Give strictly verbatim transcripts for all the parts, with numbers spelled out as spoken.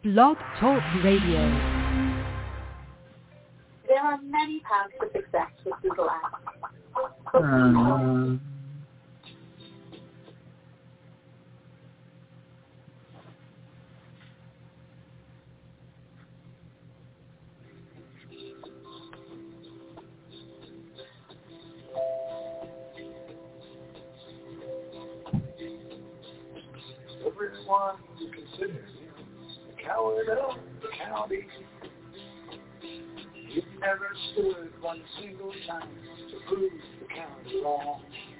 Blog Talk Radio. There are many paths to success with Google Ads. Uh, Everyone you consider the coward of the county. He never stood one single time to prove the county wrong.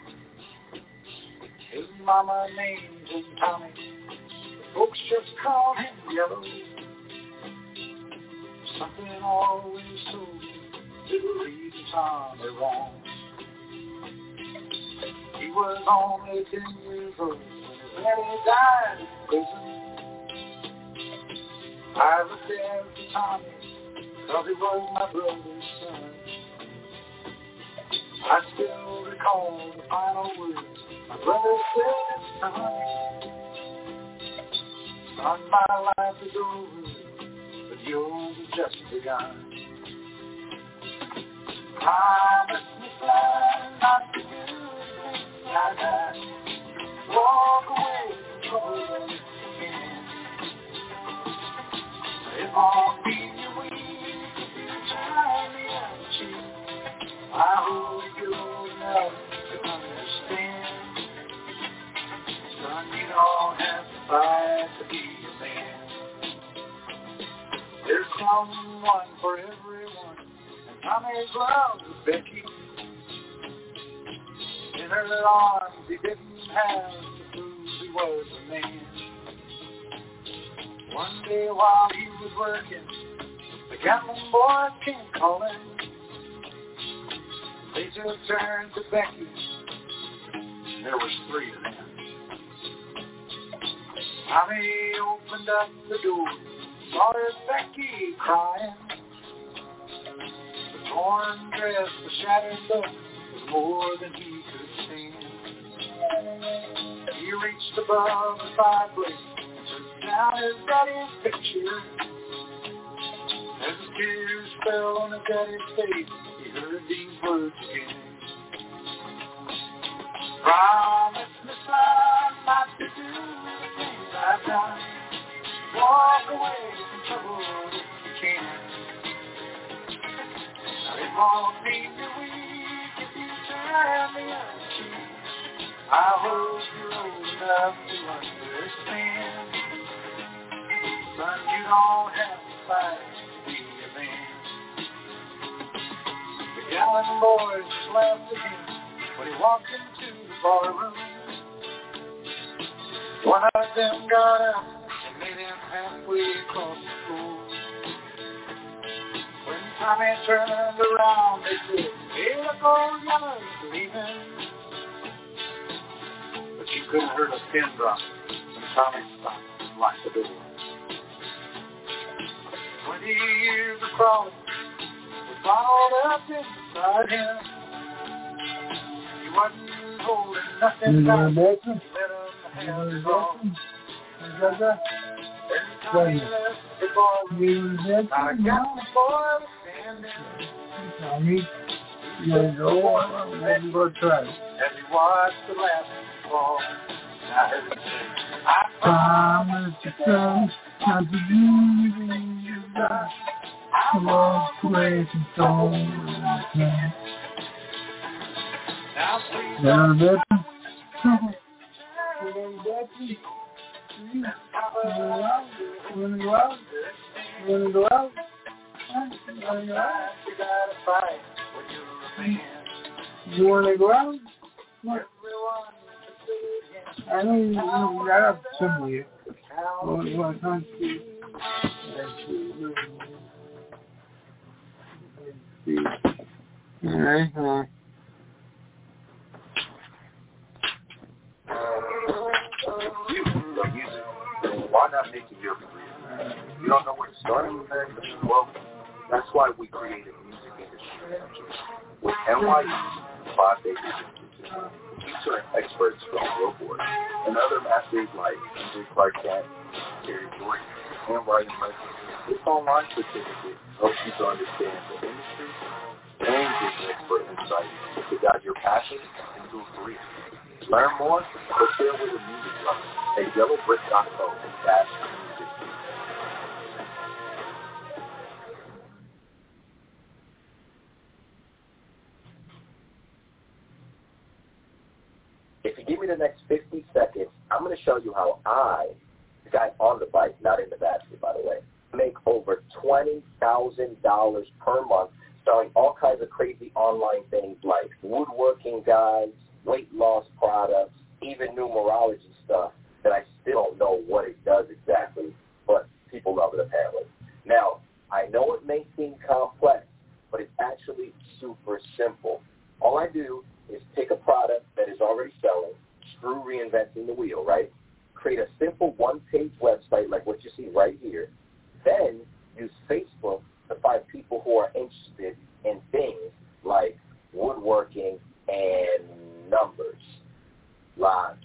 His mama named him Tommy. Folks just called him Yellow. Something always told him to lead Tommy wrong. He was only ten years old when he died in prison. I was there for Tommy, cause he was my brother's son. I still recall the final words my brother said to Tommy. Son, my life is over, but yours is just begun. Promise me, son, not to do things like that. Walk away from trouble again. If I'll be your weak, if you try me on the cheek, I hope you're old enough to understand. Son, you don't have to fight to be a man. There's someone for everyone, and Tommy's love with Becky. In her arms he didn't have to prove he was a man. One day while he was working, the gambling boys came calling. They took turns to Becky, and there was three of them. Tommy opened up the door, saw his Becky crying. The torn dress, the shattered look was more than he could stand. He reached above the fireplace, down his daddy's picture. As the tears fell on his daddy's face, he heard these words again. Promise me, son, not to do the things I've done. Walk away from trouble if you can. Now it won't make me weak if you turn me on the cheek. I hope you're old enough to understand. Son, you don't have to fight to be a man. The gallant boys just laughed at him when he walked into the barroom. One of them got up and met him halfway across the floor. When Tommy turned around, they said, "Hey, look, old Yellow's leaving." But you could have heard a pin drop when Tommy stopped and locked the door. Twenty years across was bottled up inside him. He wasn't holding nothing back. Let him have it all. Every time he left the ball, I got the boy standing. Tommy, you know, let's go try. As he watched the last fall, I heard him say, I promise you, son, not to do things you've got. I walk away from trouble you can. Now please don't let me trouble. Don't let me. You wanna go out? You wanna go out? You wanna go out? you gotta fight when you're a man. You wanna go out? What? I know you, you got up somewhere. Oh, you want to come see? Alright, alright. You like music. Why not make it your career? You don't know where to start? Well, that's why we created Music Industry Ventures with N Y U five Days Institute. featuring experts from Billboard and other masters like Andrew Clark Kent, Gary Jordan, and Ryan Murphy. This online certificate helps you to understand the industry and give expert insight to guide your passion into a career. Learn more or share with a music lover at yellow brick dot co slash music. If you give me the next fifty seconds, I'm going to show you how I, the guy on the bike, not in the basket, by the way, make over twenty thousand dollars per month selling all kinds of crazy online things like woodworking guides, weight loss products, even numerology stuff that I still don't know what it does exactly, but people love it apparently. Now, I know it may seem complex, but it's actually super simple. All I do is pick a product that is already selling, screw reinventing the wheel, right? Create a simple one-page website like what you see right here. Then use Facebook to find people who are interested in things like woodworking and numbers, lots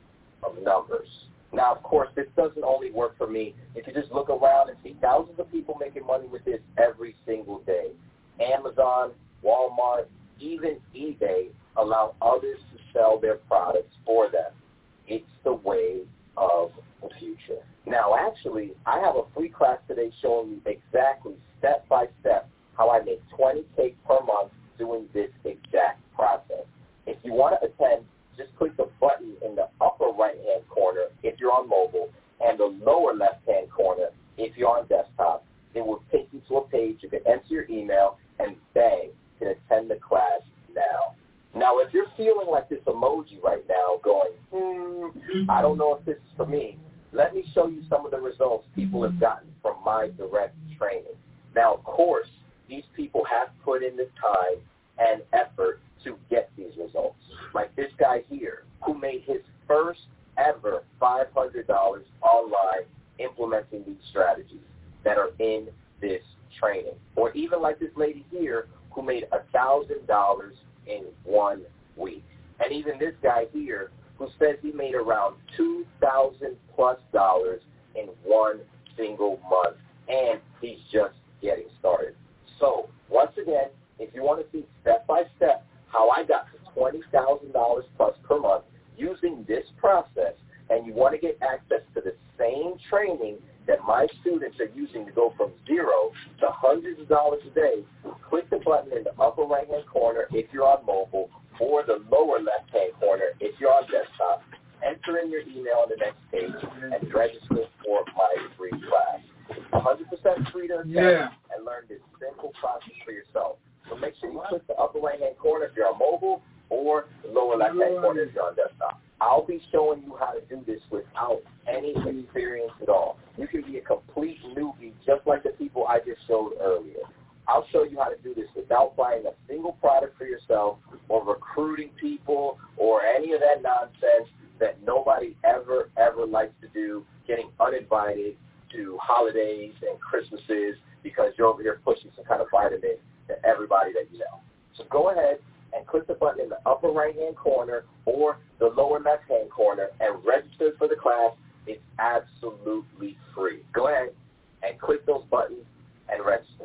of numbers. Now, of course, this doesn't only work for me. If you just look around and see thousands of people making money with this every single day. Amazon, Walmart, even eBay allow others to sell their products for them. It's the way of the future. Now, actually, I have a free class today showing you exactly step by step how I make twenty K per month doing this exact process. If you want to attend, just click the button in the upper right-hand corner if you're on mobile and the lower left-hand corner if you're on desktop. It will take you to a page. You can enter your email and bang, you can attend the class now. Now, if you're feeling like this emoji right now going, hmm, I don't know if this is for me, let me show you some of the results people have gotten from my direct training. Now, of course, these people have put in the time and effort to get these results. Like this guy here who made his first ever five hundred dollars online implementing these strategies that are in this training. Or even like this lady here who made one thousand dollars in one week. And even this guy here who says he made around two thousand plus dollars in one single month. And he's just getting started. So, once again, if you want to see step-by-step how I got to twenty thousand dollars plus per month using this process, and you want to get access to the same training that my students are using to go from zero to hundreds of dollars a day, click the button in the upper right-hand corner if you're on mobile, or the lower left-hand corner if you're on desktop. Enter in your email on the next page and register for my free class. one hundred percent free to attend yeah. and learn this simple process for yourself. So make sure you click the upper right-hand corner if you're on mobile or the lower left-hand corner if you're on desktop. I'll be showing you how to do this without any experience at all. You can be a complete newbie just like the people I just showed earlier. I'll show you how to do this without buying a single product for yourself or recruiting people or any of that nonsense that nobody ever, ever likes to do, getting uninvited to holidays and Christmases because you're over here pushing some kind of vitamin to everybody that you know. So go ahead and click the button in the upper right-hand corner or the lower left-hand corner and register for the class. It's absolutely free. Go ahead and click those buttons and register.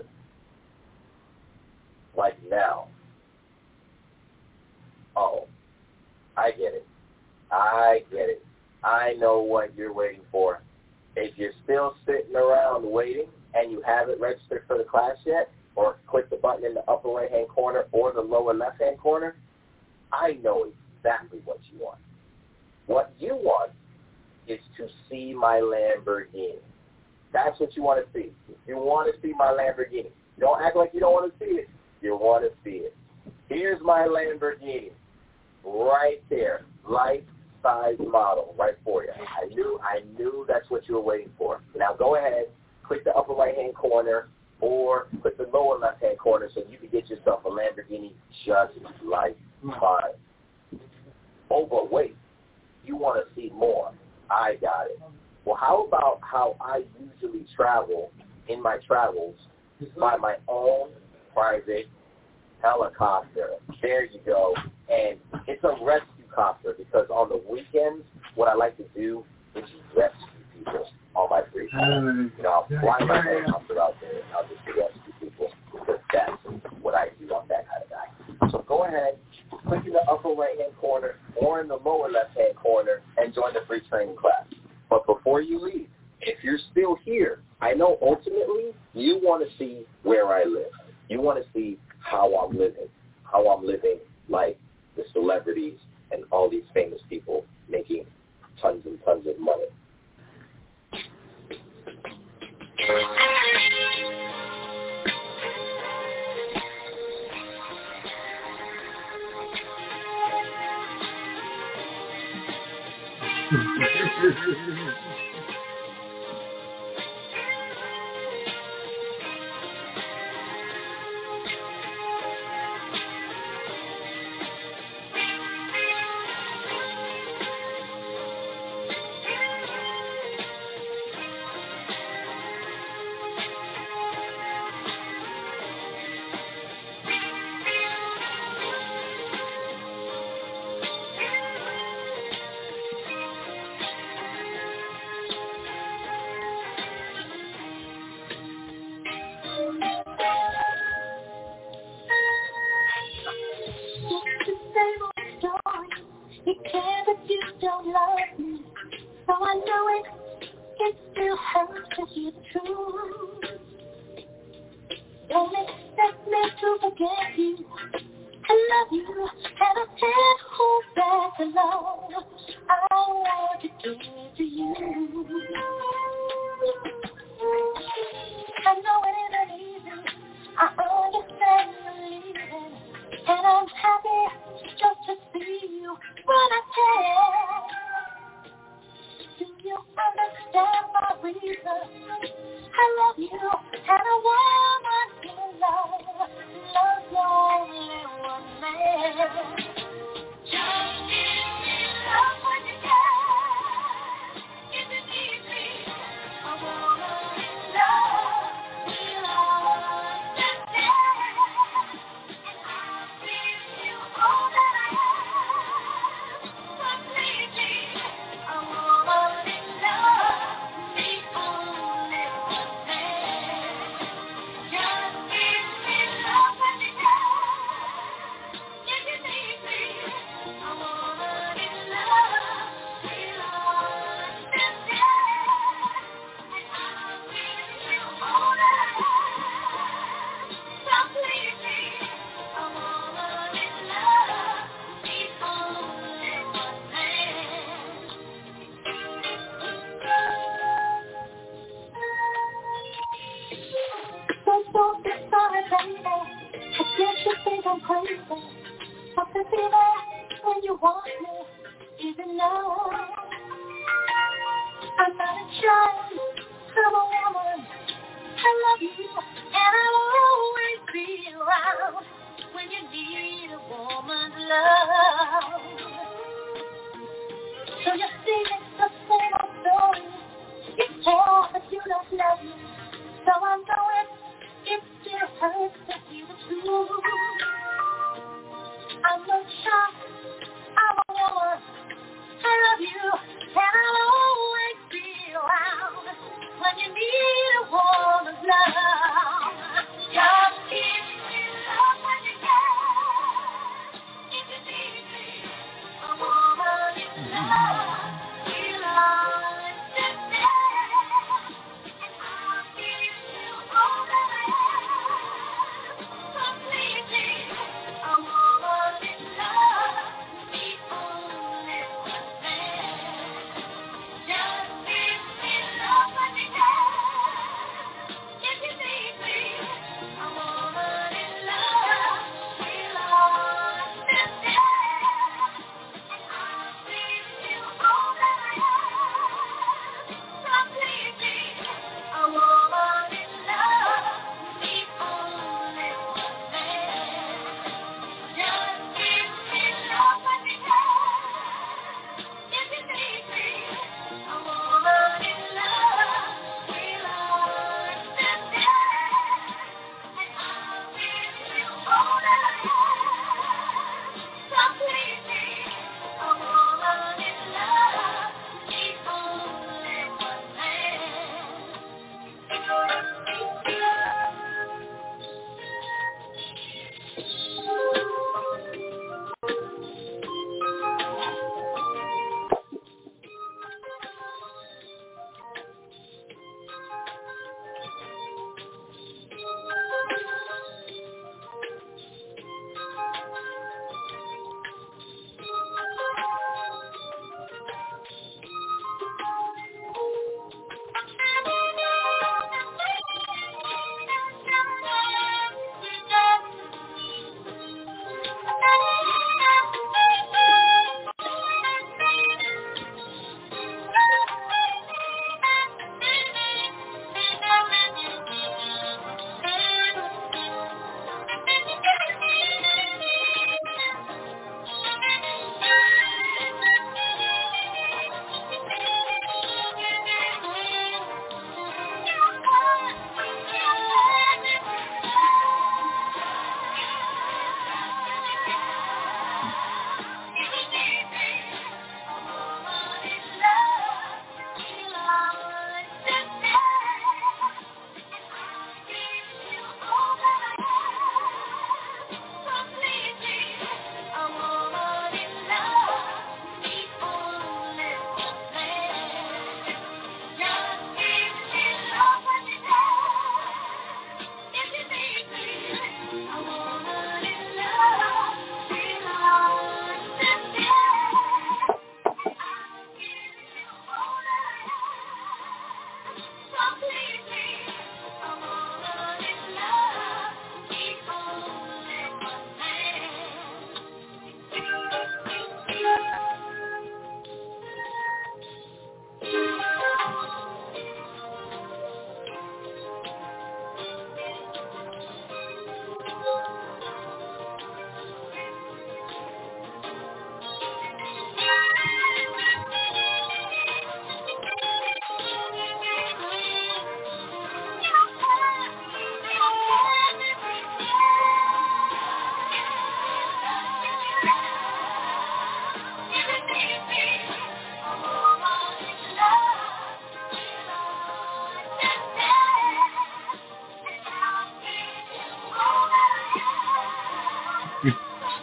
Like now. Oh, I get it. I get it. I know what you're waiting for. If you're still sitting around waiting and you haven't registered for the class yet, or click the button in the upper right-hand corner or the lower left-hand corner, I know exactly what you want. What you want is to see my Lamborghini. That's what you want to see. You want to see my Lamborghini. Don't act like you don't want to see it. You want to see it. Here's my Lamborghini right there, life-size model right for you. I knew, I knew that's what you were waiting for. Now go ahead, click the upper right-hand corner or click the lower left-hand corner so you can get yourself a Lamborghini just like mine. Oh, but wait, you want to see more. I got it. Well, how about how I usually travel in my travels by my own private helicopter? There you go. And it's a rescue Costa, because on the weekends, what I like to do is rescue people on my free time. You know, I'll fly my helicopter out there and I'll just rescue people, because that's what I do. I'm that kind of guy. So go ahead, click in the upper right-hand corner or in the lower left-hand corner and join the free training class. But before you leave, if you're still here, I know ultimately you want to see where I live. You want to see how I'm living, how I'm living like the celebrities and all these famous people making tons and tons of money.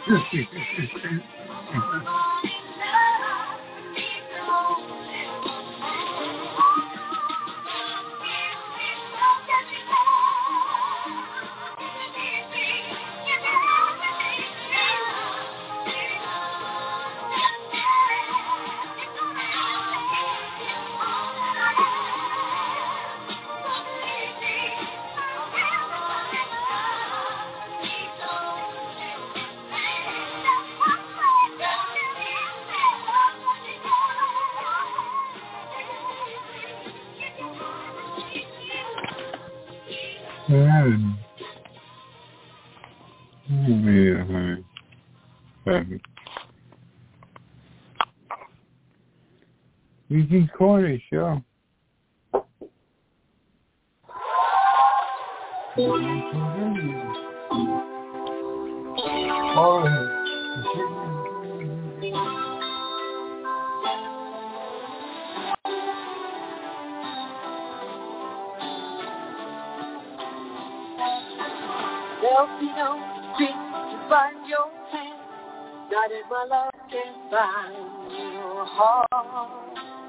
Mm. Yeah, honey. Perfect. You can call it, sure. Oh. There'll be no street to find your hand, not if my love can find your heart.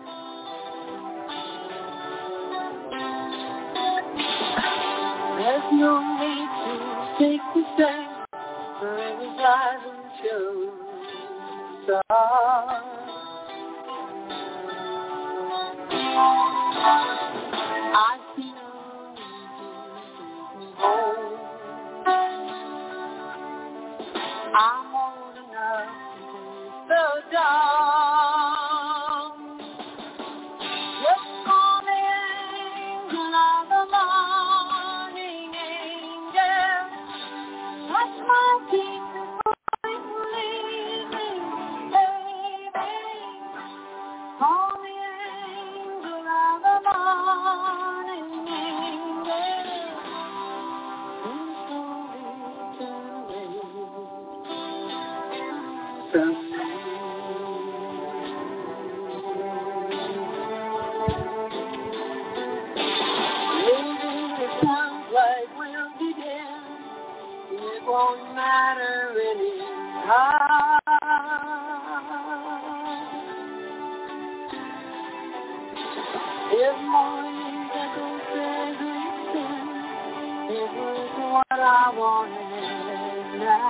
There's no need to take the stand, for it was I who chose to start. I see no need to hold. I'm old enough to face the dawn. Just call me angel of the morning, angel. Touch my cheek before you leave me, baby. Call me angel of the morning, angel. It won't matter anyhow. If morning echoes everything, it was what I wanted now.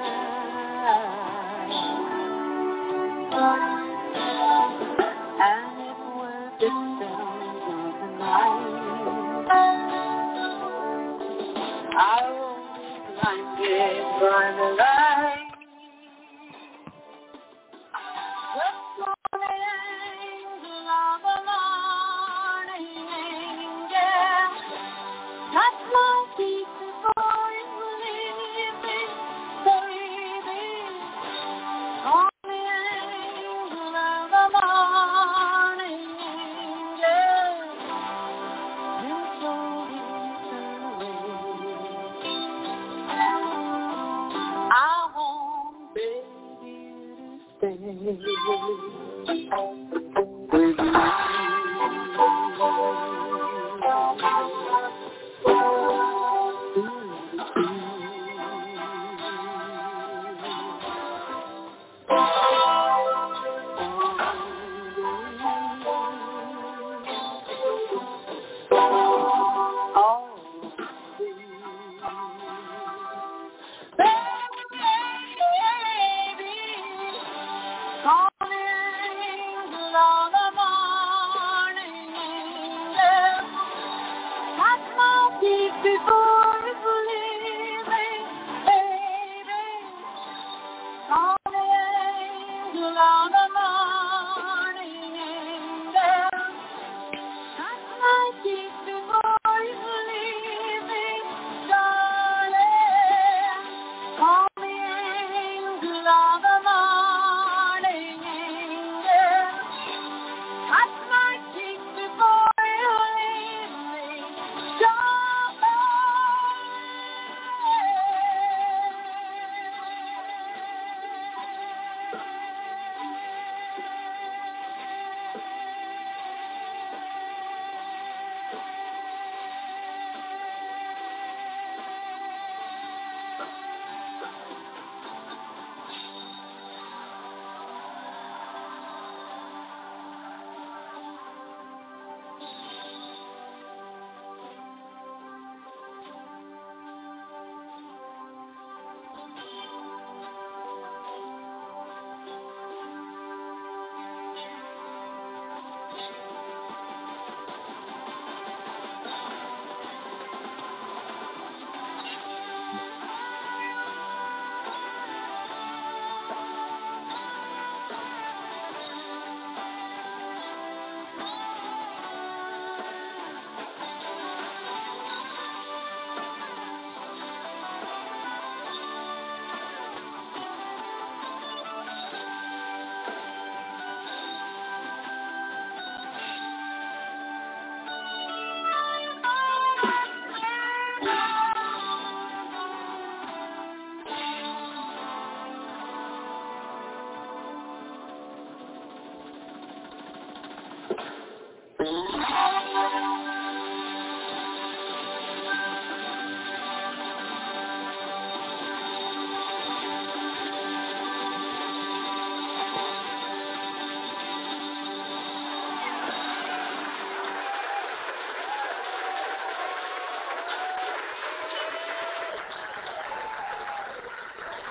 And it was the sound of the night. I blinded by the light. Just morning angel of the morning, angel. Touch my feet before you leave me, baby. Call me angel of the morning, angel. You told me to I want baby to stay with me. Call me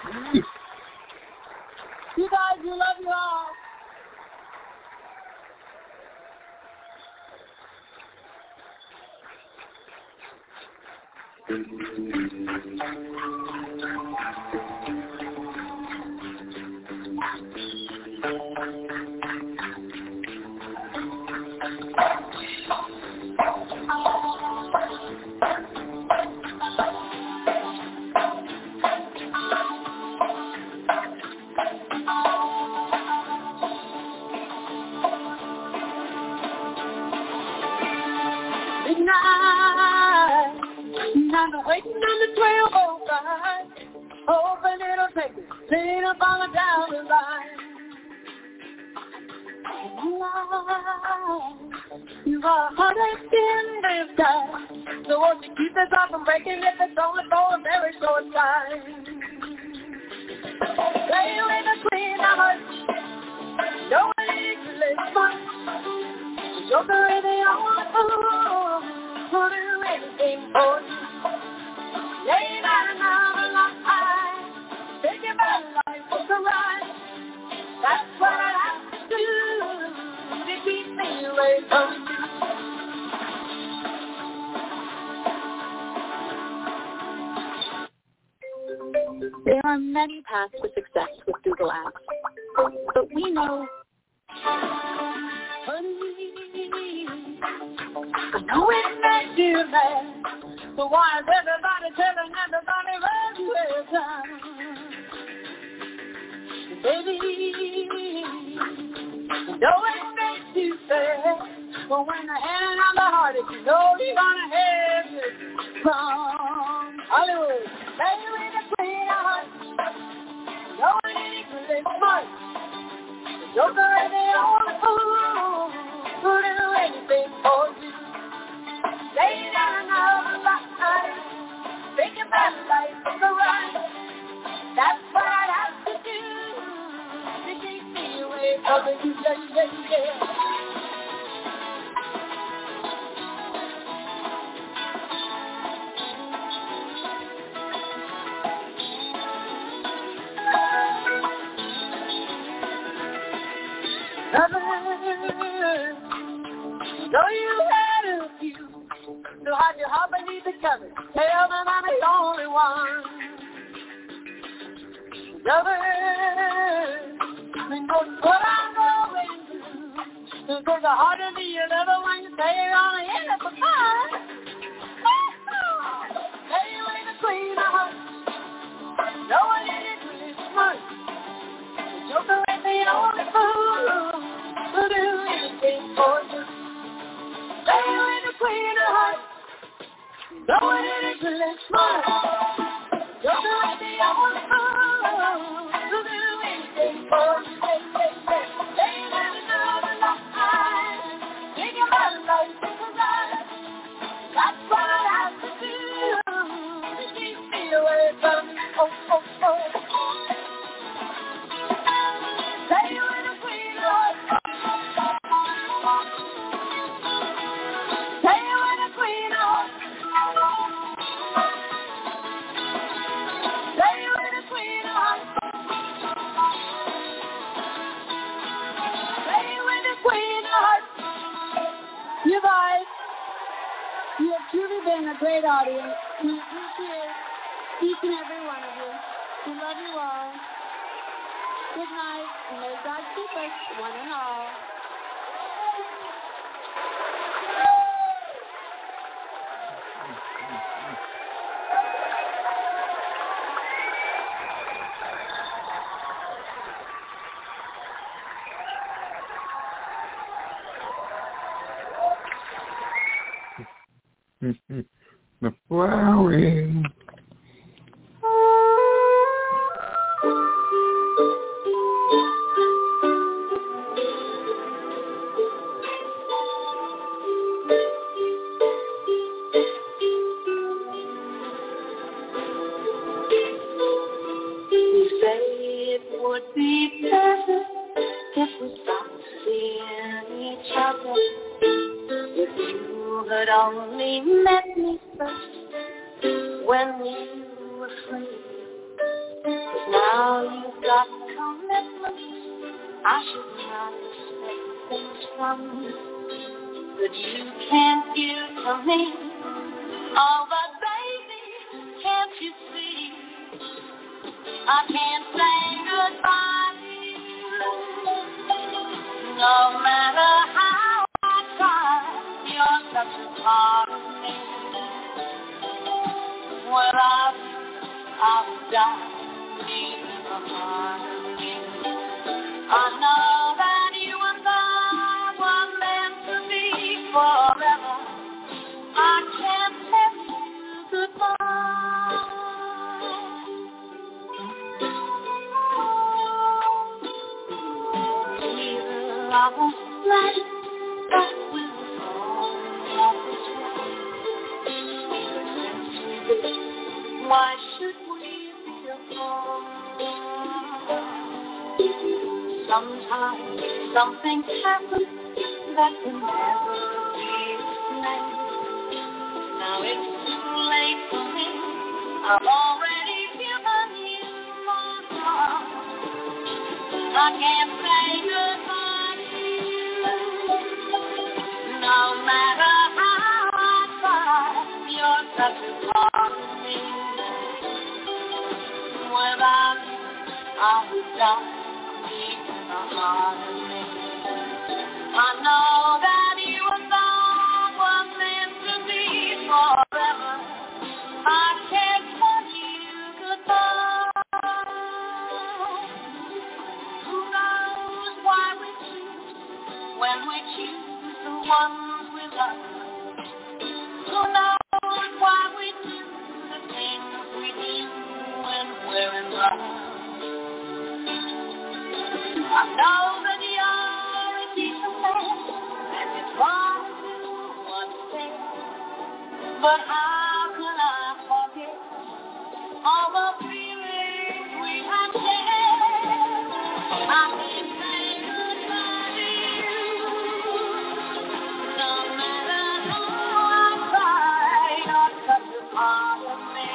You guys, we love you all. I'm waiting on the twelve oh five, hoping it'll take me clean up on the down the line. You are heartache in this time, so won't you keep this off from breaking if it's only for a very short time. Play with the queen of hearts, no need to live much. You're the only one who'll do anything for you. Lay down another line, think about life was a ride. That's what I have to do to keep me away from you. There are many paths to success with Google Ads, but we know, honey, I know it makes you mad. So why is everybody telling everybody run away time? Baby, you know it makes you sad. But when the hand on the heart, if you know you're gonna have it from Hollywood, baby, the queen of hearts, no one ain't really smart. The joker and the only fool who do anything for you. Lay down another line, think about life from the right. That's what I have to do to keep me away from you, yeah, yeah, yeah. Lover, know you had a few, so hide your heart beneath the covers. Tell them I'm the only one. Lover, we know what I'm going through. There's a heart in the other one you say you're gonna end up with mine. Hey, you ain't the queen of hearts. No one is really smart. The joker ain't the only fool who'll do anything for you. Hey, you ain't the queen of hearts. No one is really smart. The joker ain't the only fool who'll do anything for you. Hey, hey, hey. Hey, you never know the line. Think about life in the right. That's what I have to do to keep me away from you. Oh, oh, oh. Say you ain't a queen of hearts. Say you ain't a queen of hearts. Say you ain't a queen of hearts. Say you ain't a queen of hearts. You guys, you have truly been a great audience. We appreciate each and every one of you. We love you all. Good night, and may God keep us, one and all. The flowering. Would be better if we stopped seeing each other. If you had only met me first when you were free. 'Cause now Now you've got commitment. I should not expect things from you that you can't give to me. Oh, but baby, can't you see? I can't say goodbye to you. No matter how I try, you're such a part of me. Without you, I would die deep in the heart of me. I know that you and I were meant to be forever. I can't tell you goodbye. Either I won't let it, but we will fall off this way. Why should we be apart? Sometimes something happens that can never be explained. Now it's too late for me. I've already given you my heart. I can't say goodbye to you. No matter how I try, you're such a part of me. Without you, I would die deep in the heart of me. I know that you and I were meant to be forever. I can't tell you goodbye. Who knows why we choose when we choose the ones we love? Who knows why we do the things we do when we're in love? I know that you're a decent man, and you promise to understand. But how can I forget all the feelings we have shared? I can't say goodbye to you. No matter how I try, you're such a part of me.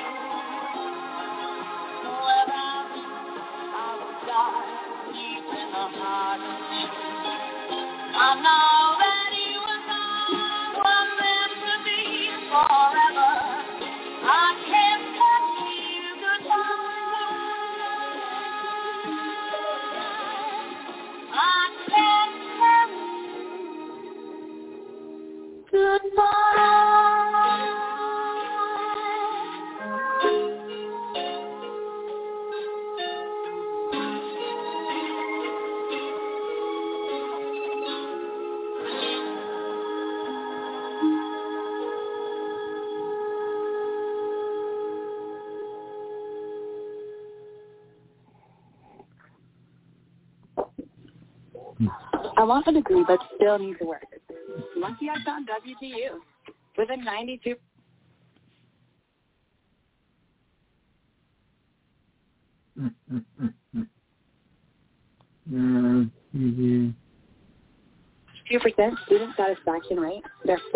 Without you, I would die deep in the heart of me. I know that you and I were meant to be forever. I can't tell you goodbye. I can't tell you goodbye. I want a degree, but still need to work. Lucky I found W T U with a ninety-two. Mm, mm, mm, mm. Mm, mm-hmm. Two percent student satisfaction rate. They're so-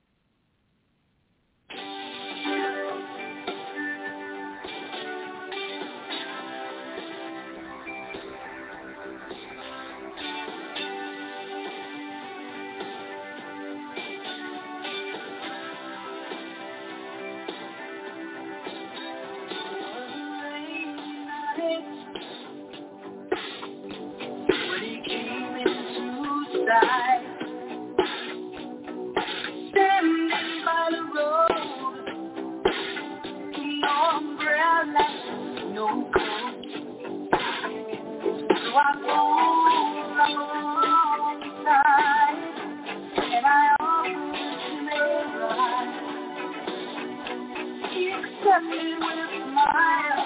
When he came into sight, standing by the road, no umbrella, no coat. So I pulled up alongside, and I offered him a ride. He accepted with a smile,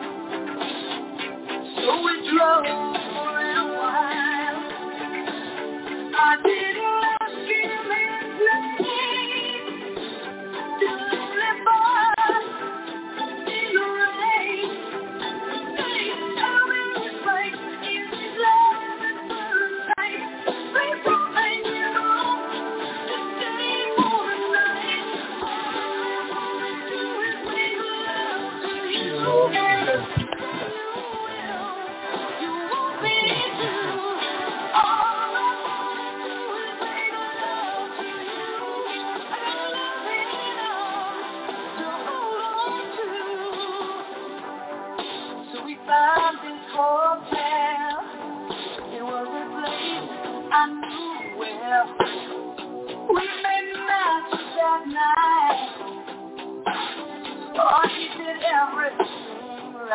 so we drove for a while. I didn't ask him his name, to live by in the rain. They tell me it's like it's love at first sight. They thought they knew to stay for the night. All I wanna do is make love to you.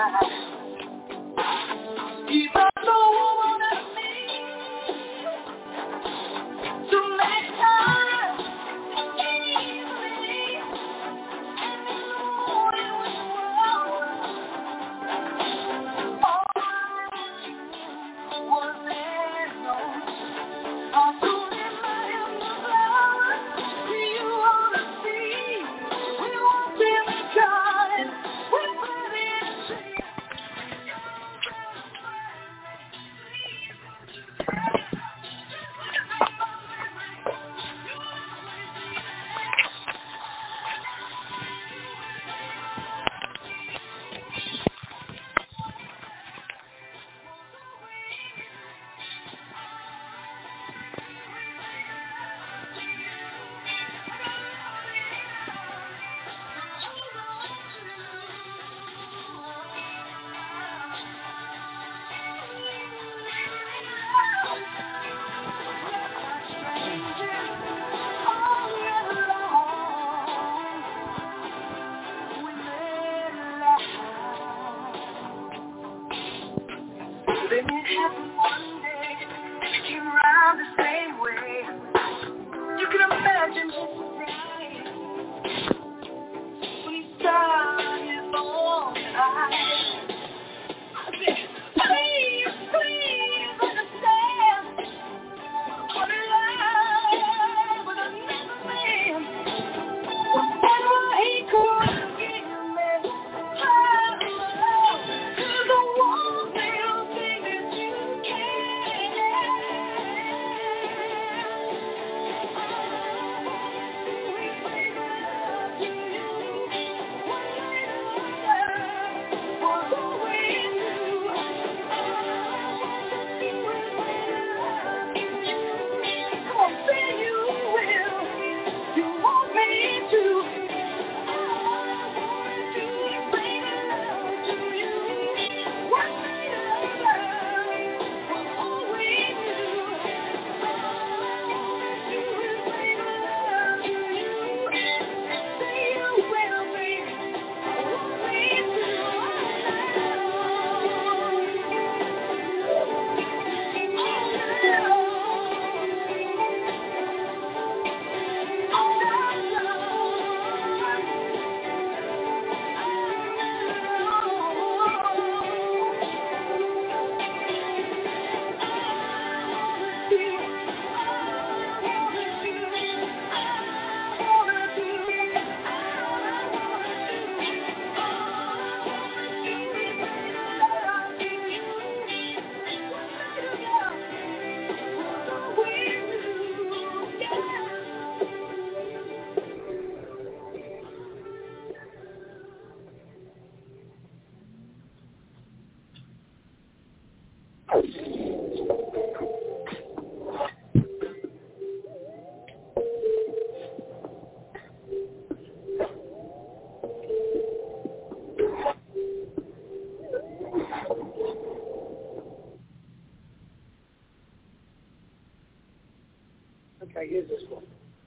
Okay, here's this one.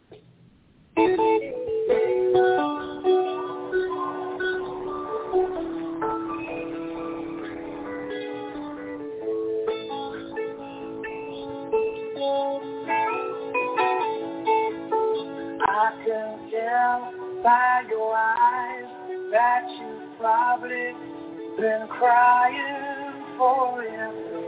I can tell by your eyes that you've probably been crying forever.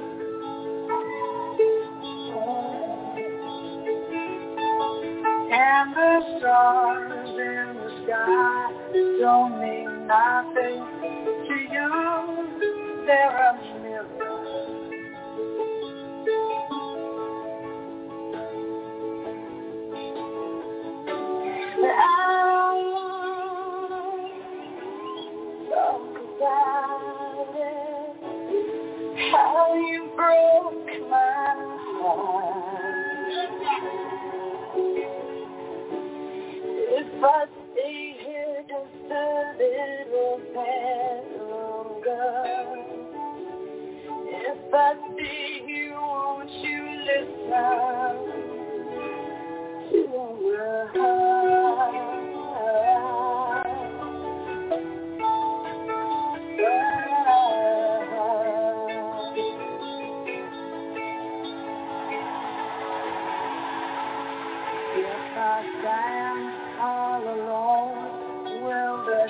And the stars in the sky don't mean nothing to you. They're a million. I talk about it, how you broke my heart. If I stay here just a little bit longer, if I stay here, won't you listen to my heart?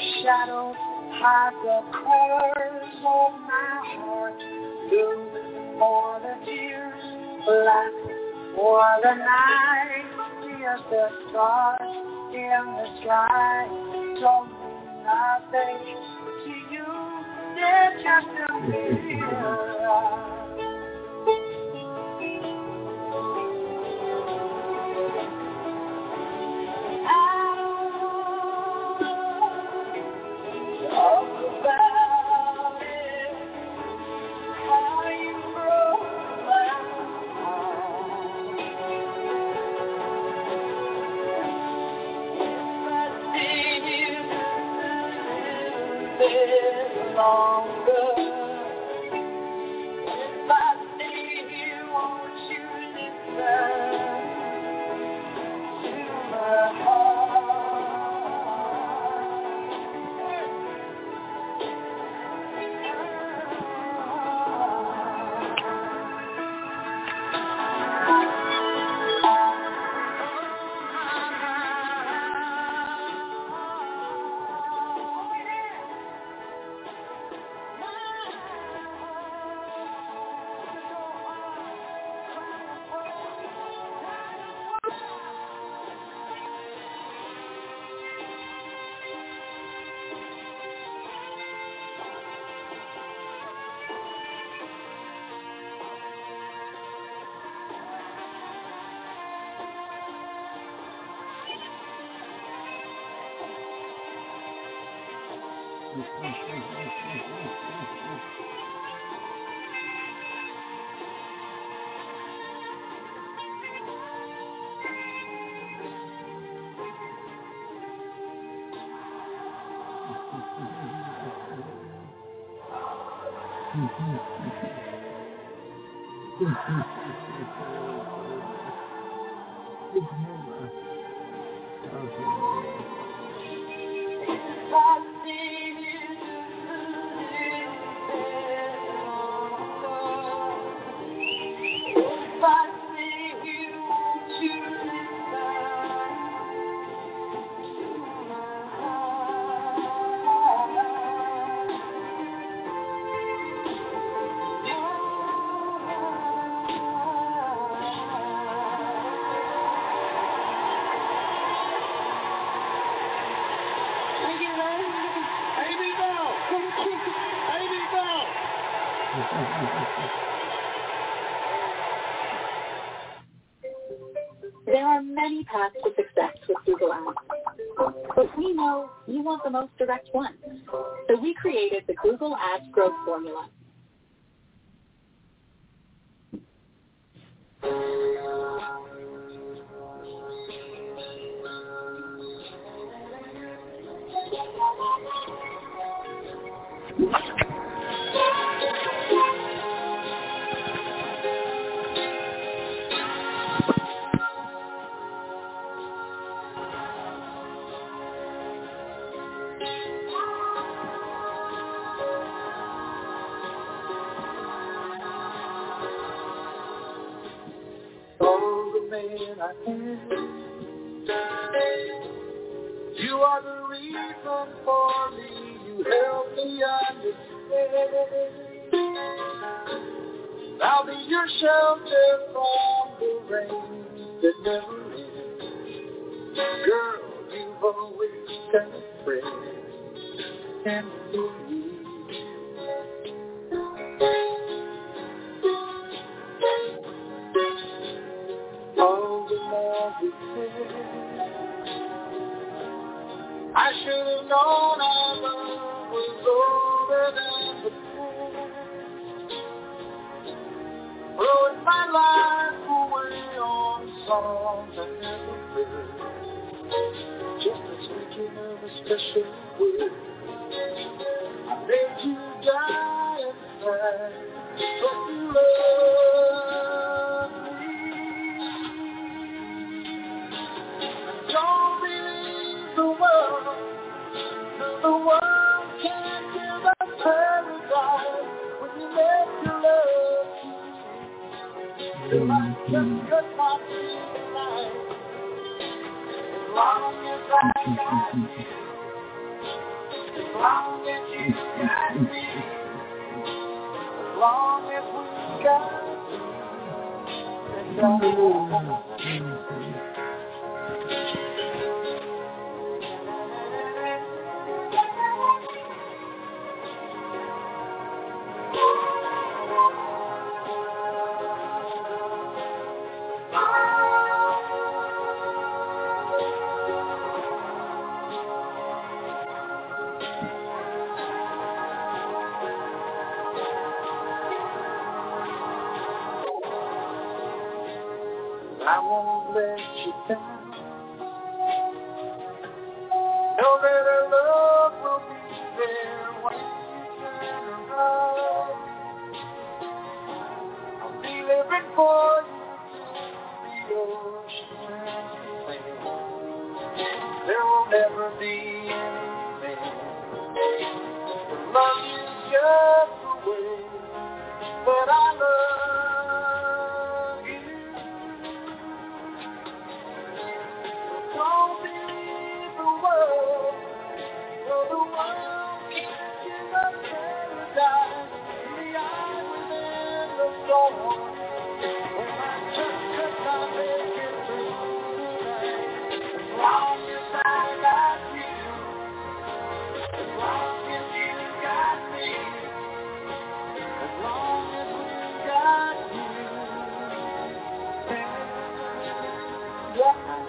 shadows hide the colors of my heart. Blue for the tears, black for the night. Just the stars in the sky don't mean nothing to you. They're just a mirror. Longer. If I stay here, won't you listen to my There are many paths to success with Google Ads, but we know you want the most direct one. So we created the Google Ads Growth Formula. I am. You are the reason for me. You help me understand. I'll be your shelter from the rain that never ends. Girl, you've always got a friend. And me. I should have known our love was older than the past. Throwing my life away on songs I never heard. Just a speaking of a special word. I made you die inside, but you love me. Don't believe the world. The world can't give us paradise when you make your love. Till I just cut my teeth tonight. As long as I got you, As long as you got me, as long as we got I won't let you down. Know that our love will be there when you turn around. I'll be living for you to the ocean and there will never be anything. The love is just the way that I love you. Don't believe the world, for the world can't give us paradise. In the eye within the storm, when I just could not make it through tonight. As long as I got you, as long as you got me, as long as we got you, yeah.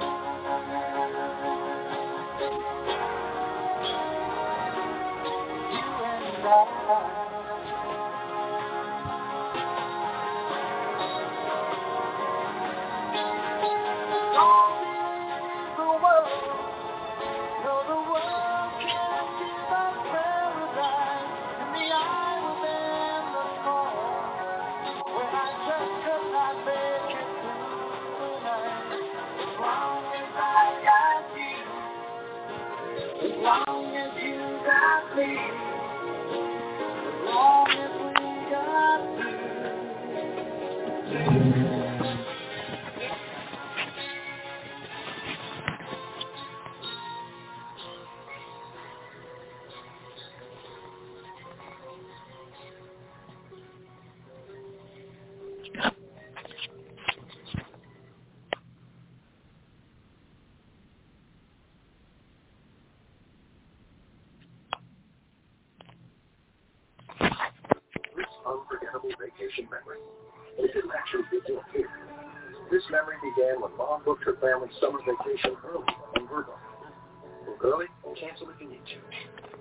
Unforgettable vacation memory. It didn't actually begin here. This memory began when Mom booked her family's summer vacation early in Virgo. Book early, cancel if you need to.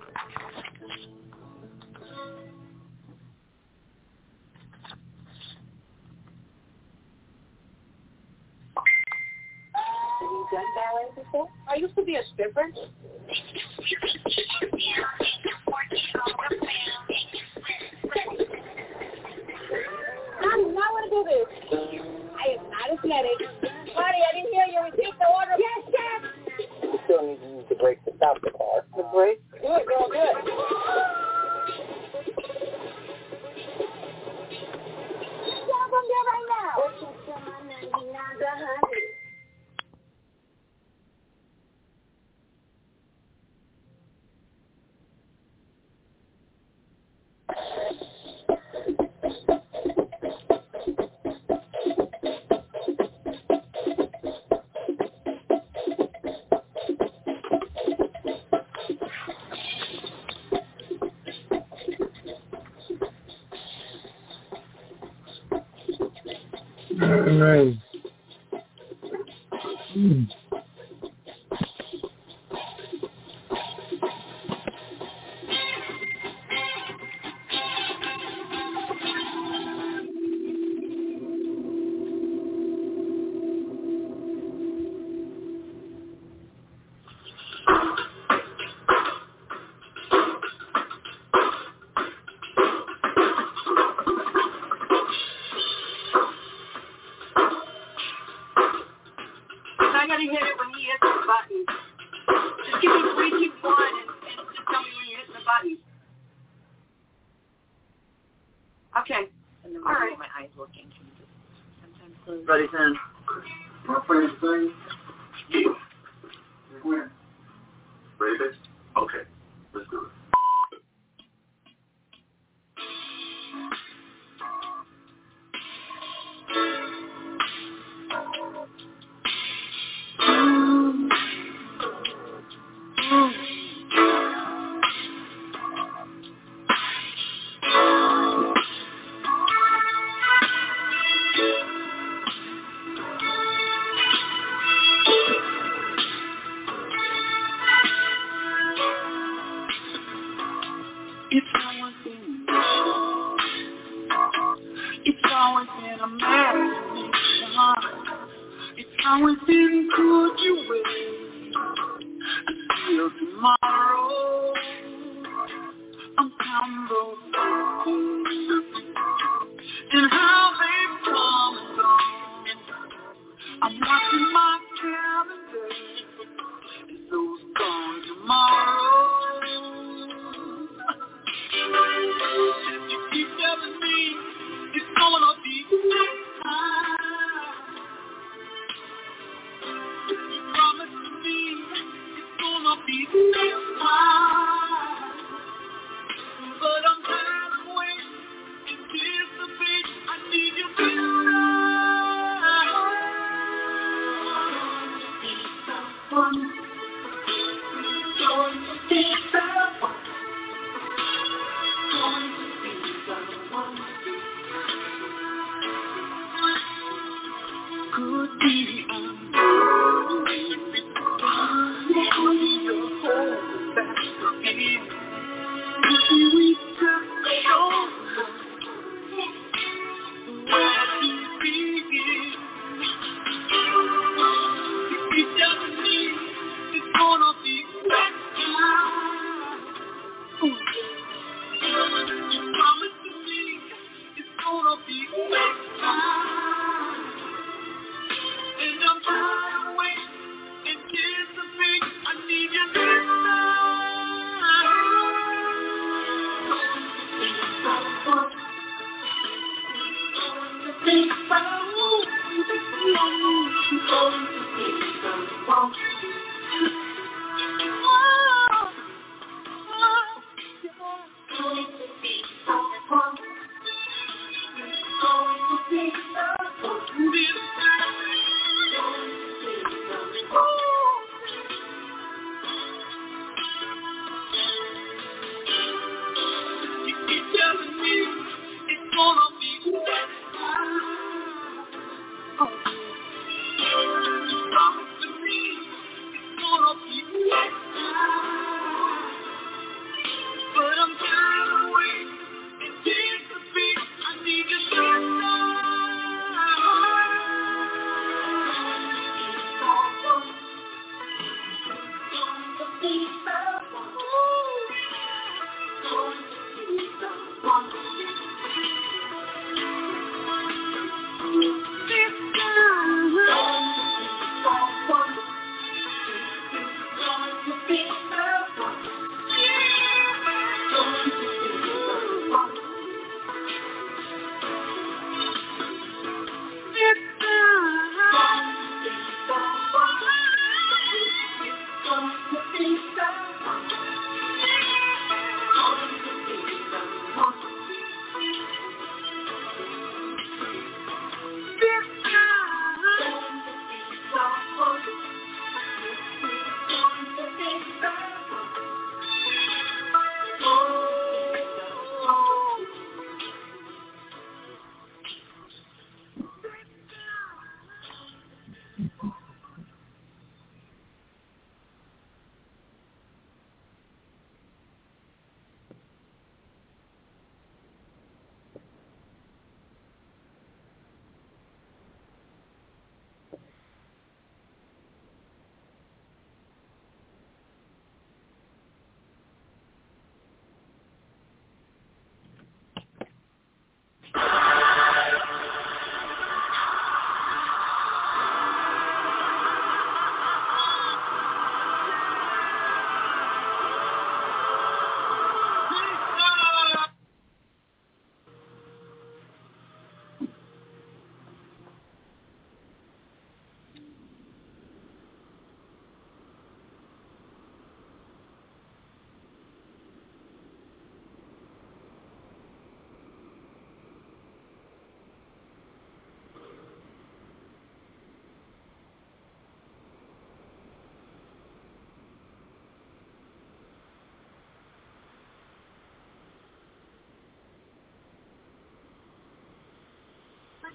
Have you done ballet before? I used to be a stripper. Mommy, I want to do this. I am not athletic. Marty, I didn't hear you repeat the order. Yes, Chef. You still need to use the brake to stop the car. The brake? Good, girl, good. Stop them there right now. Right. Mm. I gotta hit it when he hits the button. Just give me three, two, one, and, and just tell me when you hit the button. Okay. And then all right. My eyes working. Sometimes close. Ready, ten. My friend's thing. Where? Ready, bitch? Okay. Let's do it. It's always been, it's always been a imagination. It's always been good you wait until tomorrow. I'm counting those days and how they've come and gone. I'm watching my calendar and those gone tomorrow. You keep telling me it's gonna be next time. You promised me it's gonna be next time. But I'm tired of waiting, anticipate. I need you to be someone. Going to be someone. Going to be someone. Could be I'm going to be your whole back again. Could be we just show where to begin. You keep telling me it's gonna be next time.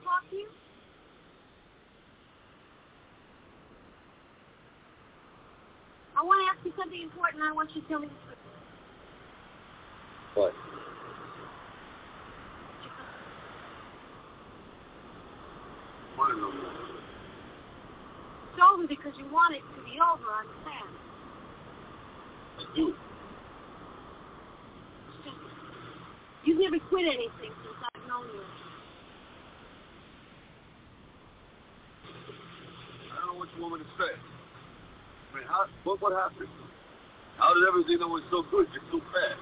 talk to you? I want to ask you something important. I want you to tell me the truth. What? Want to know more? It's over because you want it to be over, I understand. I do. It's just, you've never quit anything since I've known you. I don't know what you want me to say. I mean, how, what, what happened? How did everything that was so good get so bad?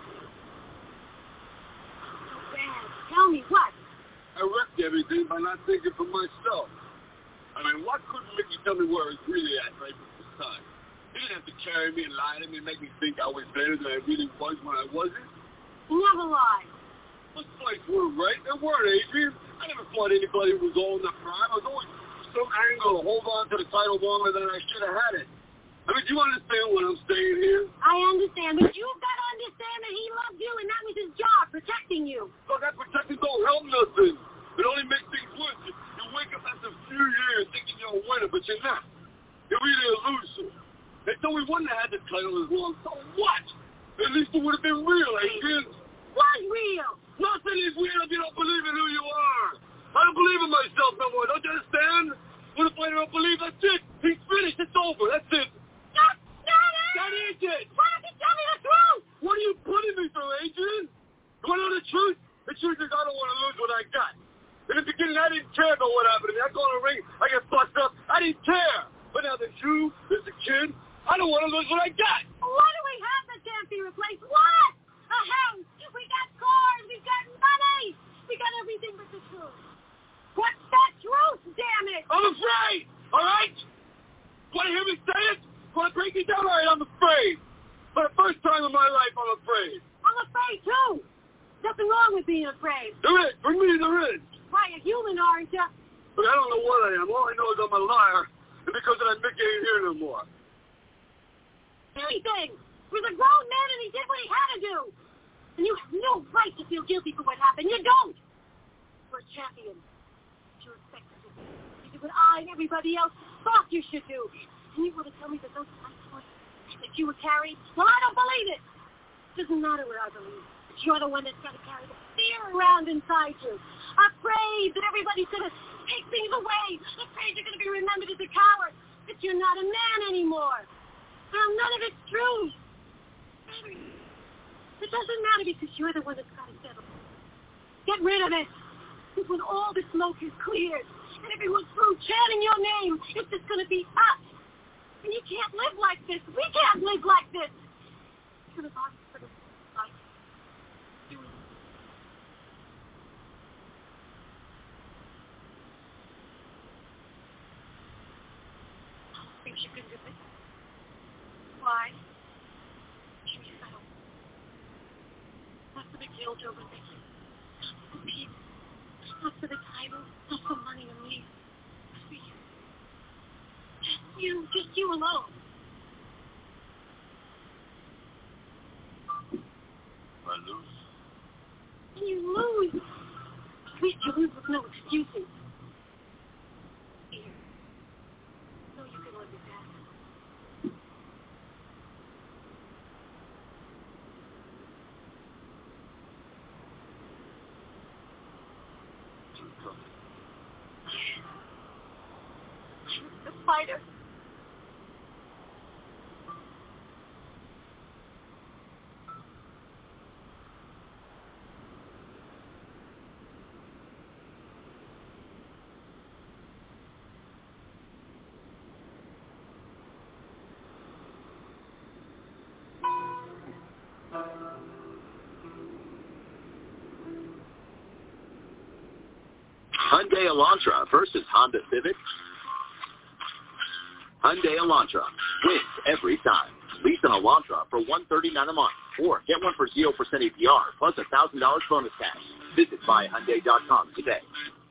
So bad. Tell me, what? I wrecked everything by not thinking for myself. I mean, what couldn't make you tell me where I was really at right this time? You didn't have to carry me and lie to me and make me think I was better than I really was when I wasn't. You never lied. Those fights were right. They weren't, Adrian. I never fought anybody who was all in the prime. I was always some angle to hold on to the title longer than I should have had it. I mean, do you understand what I'm saying here? I understand, but you've got to understand that he loved you, and that was his job, protecting you. Look, that protection don't help nothing. It only makes things worse. You, you wake up after a few years thinking you're a winner, but you're not. You're really a loser. They thought we wouldn't have had the title as long. So what? At least it would have been real, Adrian. What's real? Nothing is real if you don't believe in who you are. I don't believe in myself no more. Don't you understand? What if I don't believe? That's it. He's finished. It's over. That's it. Not, not it! That is it. Why don't you tell me the truth? What are you putting me through, Adrian? You want to know the truth? The truth is I don't want to lose what I got. In the beginning, I didn't care about what happened to me. I go in the ring, I get fucked up. I didn't care. But now there's you, there's the kid. I don't want to lose what I got. What do we have that can't be replaced? What? A house. We got cars. We got money. We got everything but the truth. What's that truth, damn it? I'm afraid, all right? Want to hear me say it? Want to break it down? All right, I'm afraid. For the first time in my life, I'm afraid. I'm afraid, too. Nothing wrong with being afraid. There is. For me, there is. Why, a human, aren't you? But I don't know what I am. All I know is I'm a liar. And because of that, Mick ain't here no more. Anything. We're a grown man, and he did what he had to do. And you have no right to feel guilty for what happened. You don't. You're a champion. You're expected to do. You did what I and everybody else thought you should do. And you want to tell me that those fights that you were carried? Well, I don't believe it. It doesn't matter what I believe. You're the one that's got to carry the fear around inside you. Afraid that everybody's going to take things away. Afraid you're going to be remembered as a coward. That you're not a man anymore. Well, none of it's true. It doesn't matter because you're the one that's got to settle. Get rid of it. Because when all the smoke is cleared and everyone's through chanting your name, it's just going to be us. And you can't live like this. We can't live like this. For the body, for the life. Think you can do it? Why? Please, I don't. Not for the guilt over this. Not for peace. Not for the title. Not for money or me. Just for you. Just you. Just you alone. I lose. When you lose, at least you lose with no excuses. Here. No, you can live with that. The fighter. Hyundai Elantra versus Honda Civic. Hyundai Elantra wins every time. Lease an Elantra for one hundred thirty-nine dollars a month or get one for zero percent A P R plus one thousand dollars bonus cash. Visit buy hyundai dot com today.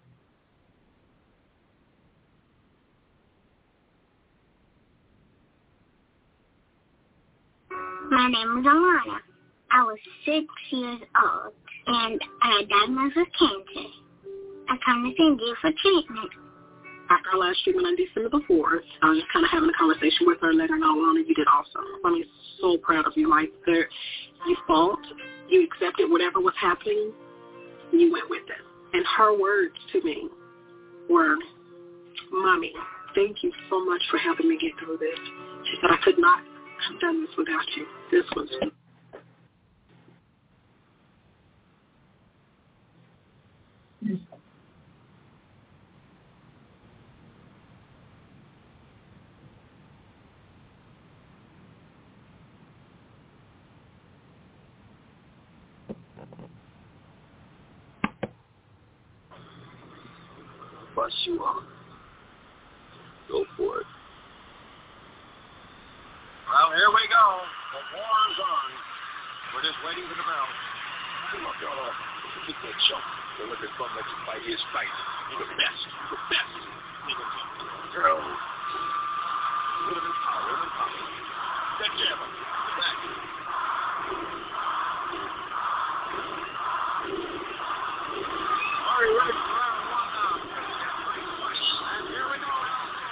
My name was Alana. I was six years old, and I got diagnosed with cancer. I come to see you for treatment. After our last treatment on December the fourth, I was just kind of having a conversation with her and letting her know, Lana, you did awesome. I mean, so proud of you. Like, there, you fought, you accepted whatever was happening, and you went with it. And her words to me were, Mommy, thank you so much for helping me get through this. She said, I could not have done this without you. This was... Bust you off. Go for it. Well, here we go. The war's on. We're just waiting for the bell. Come on, y'all. Get that chump. The liquor club lets you fight his fight. You're the best. The best. Girl. Put him in power. Put him in power. That jab him. Back. Are you ready for round one now? And here we go.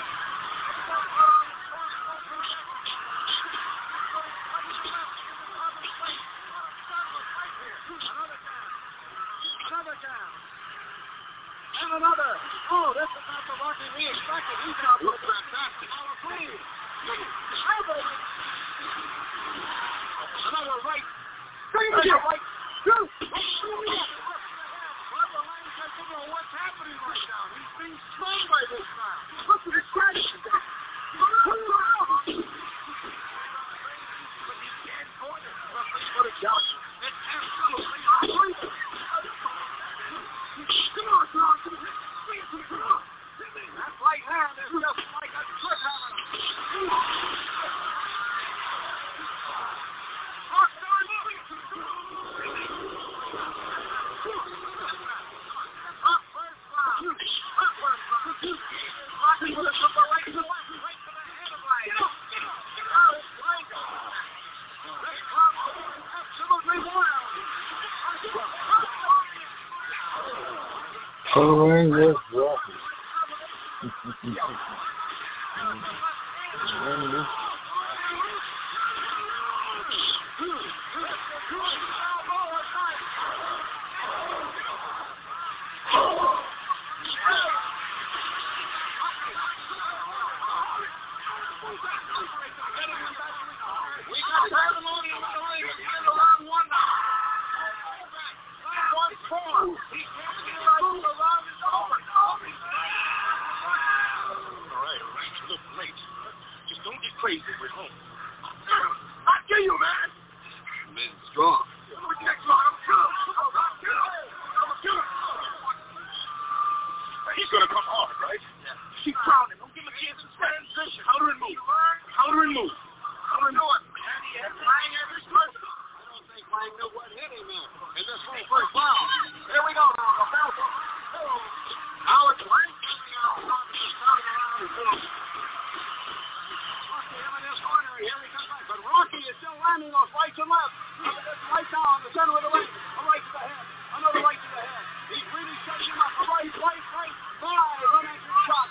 Another jab. And another. Oh, this is not the Rocky we expected. He's out looking fantastic. Another right. Another right. Two. What's happening right now? He's being strung by this now. Look at his crash. But he can't go there. Put it down. It's absolutely unbelievable. Come on, John. That right hand is just like a trick hammer. Following this Rocky. We got Pandemonium in the ring. He's in the round one now. One, four. He can't get right to the round is over. All right, all right. You look great. Just don't get crazy. We're home. I'll kill you, man. Men strong. Next one, I'm killer. I'm killer. I'm a killer. He's going to come hard, right? Yeah. Keep crowding. Don't give him a chance to spread position. Counter and move. Counter and move. Counter and move. Flying every person. I don't think Flying knew what hit him in. In this whole first round. Here we go now. The bell goes. Now it's Flying coming out. Rocky him in this corner. Here he comes back. But Rocky is still landing those rights and lefts. Right down the center of the ring. A right to the head. Another right to the head. He's really setting him up. A right, right, right. Five unanswered shots.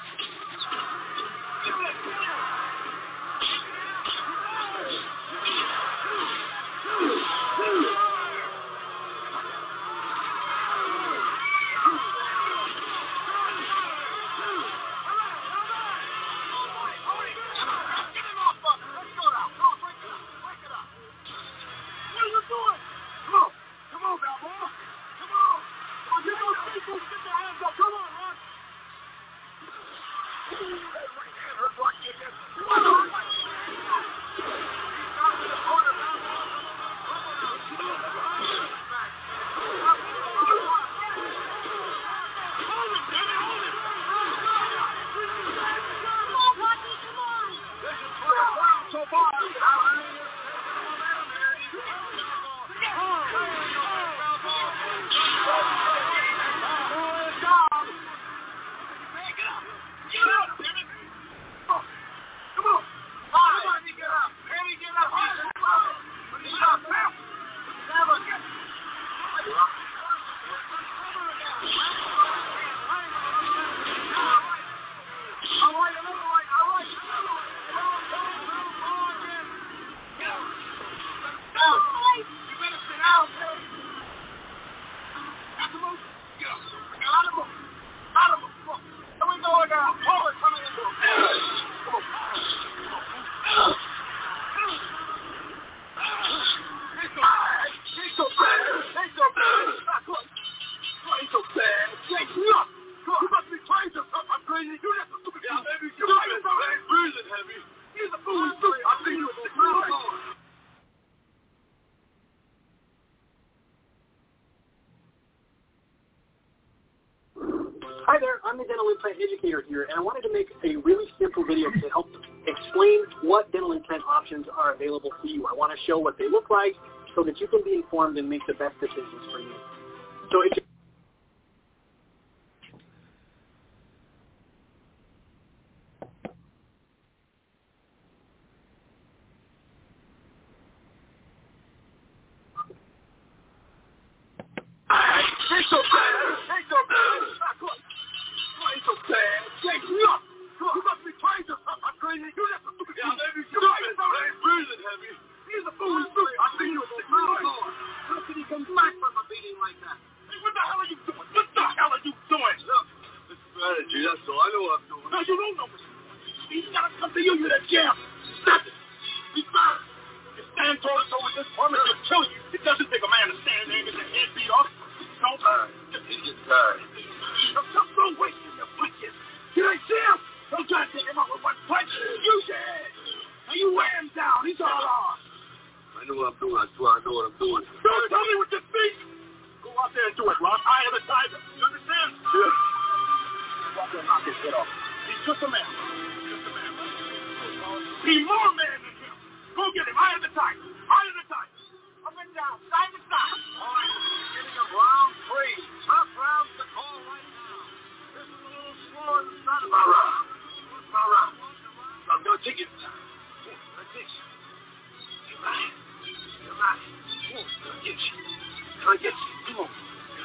I'm the dental implant educator here, and I wanted to make a really simple video to help explain what dental implant options are available for you. I want to show what they look like so that you can be informed and make the best decisions for you. So if Ain't so bad. Ain't so bad. Ain't so bad. Jake, look. You must be crazy. I'm crazy. You never do it. Yeah, maybe you're crazy. I ain't breathing heavy. He's a fool. I see you at the door. How can he come back from a meeting like that? Hey, what the hell are you doing? What the hell are you doing? Look, it's strategy. That's all. I know what I'm doing. No, you don't know what you're doing. He's got to come to you. You're the jam. Stop it. Be fine. You stand toe to toe with this woman, he'll kill you. It doesn't take a man to stand there and get their head beat off. Don't uh, he gets tired. Don't, don't waste your punches. Can I see him? Don't try to take him out with one punch. Use your head. Now you wear him down. He's all off. I know what I'm doing. I swear I know what I'm doing. Don't tell me what you think. Go out there and do it, Rob. Eye of the tiger. You understand? Yeah. Go out there and knock his head off. He's just a man. Just a man. Be more man than him. Go get him. Eye of the tiger. Eye of the tiger. Up and down. Side to side. All right. Getting a round three. Tough rounds to call right now. This is a little slower than the my round. My round. I'm going to take it. Like this. Come on. Come on. I'll get you. I'll get you. Come on.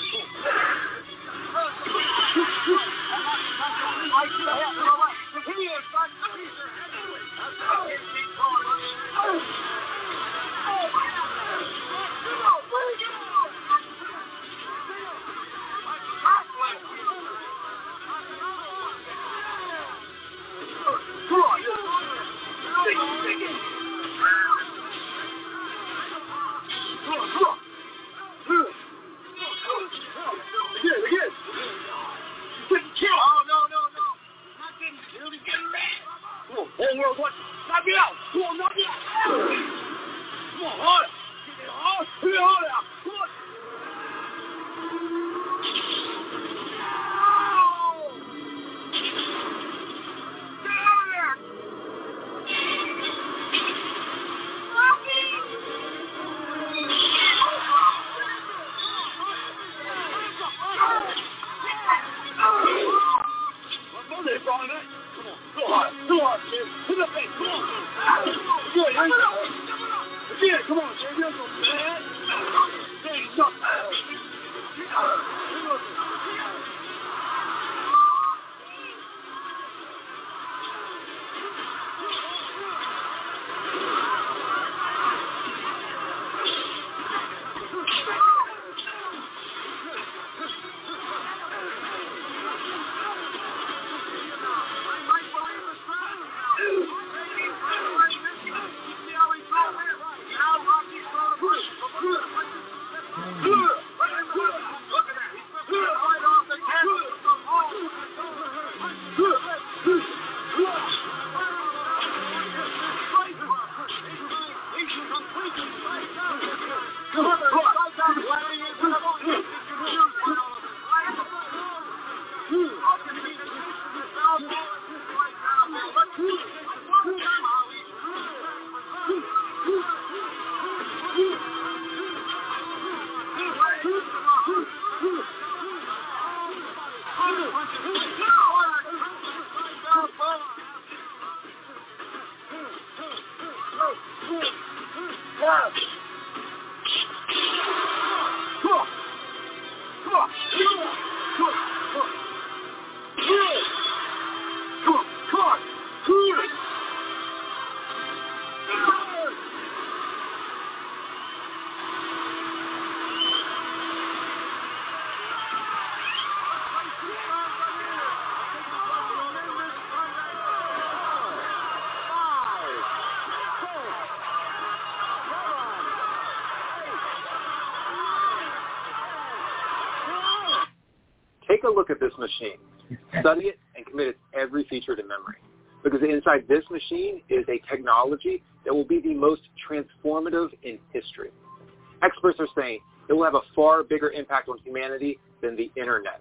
Take a look at this machine, study it, and commit its every feature to memory. Because inside this machine is a technology that will be the most transformative in history. Experts are saying it will have a far bigger impact on humanity than the internet.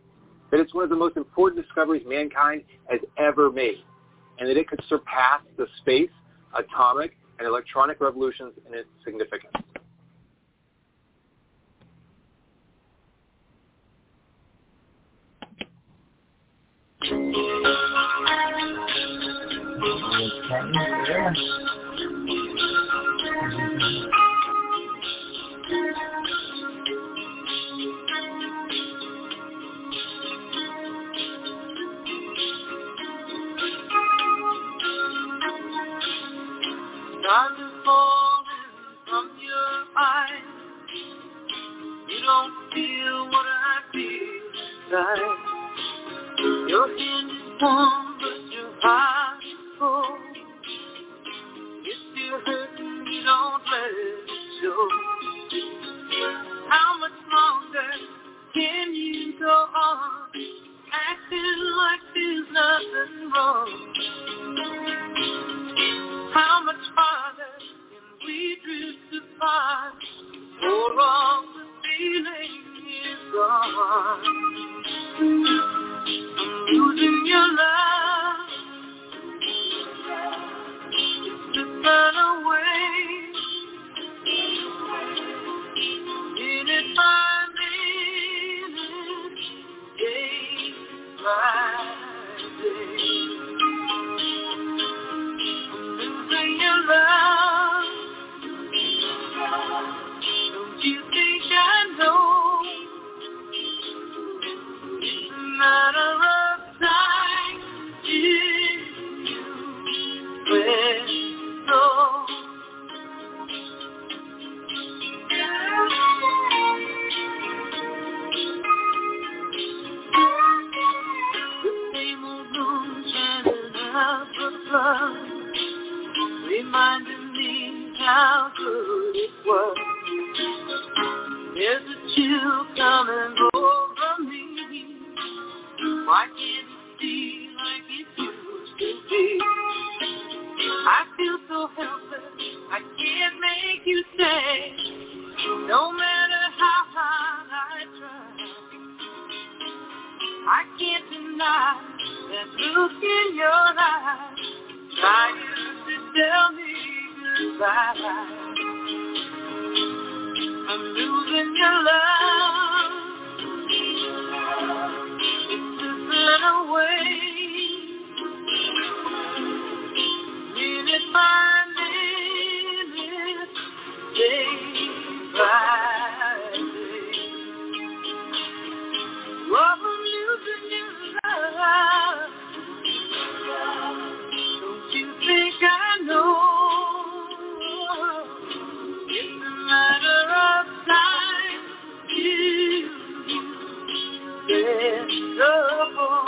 that it's one of the most important discoveries mankind has ever made, and that it could surpass the space, atomic, and electronic revolutions in its significance. Stars are falling from your eyes. You don't feel what I feel inside. Your hand is warm, but your heart is cold. If you're hurting, you don't let it show. How much longer can you go on, acting like there's nothing wrong? How much farther can we drift apart, for all the feeling is gone? I'm losing your love, it's to turn away. Minute by minute, day by day. Your love, don't you think I know? It's a matter of time till you let go. The same old moon shining up above, reminding me how good it was. There's a chill coming over me. Why can't it be like it used to be? I feel so helpless, I can't make you stay. No matter how hard I try, I can't deny that look in your eyes. Trying to tell me goodbye. I'm losing your love, it's slipping away. Minute by minute, day by day. Oh, I'm losing your love. Think I know it's a matter of time till you let go.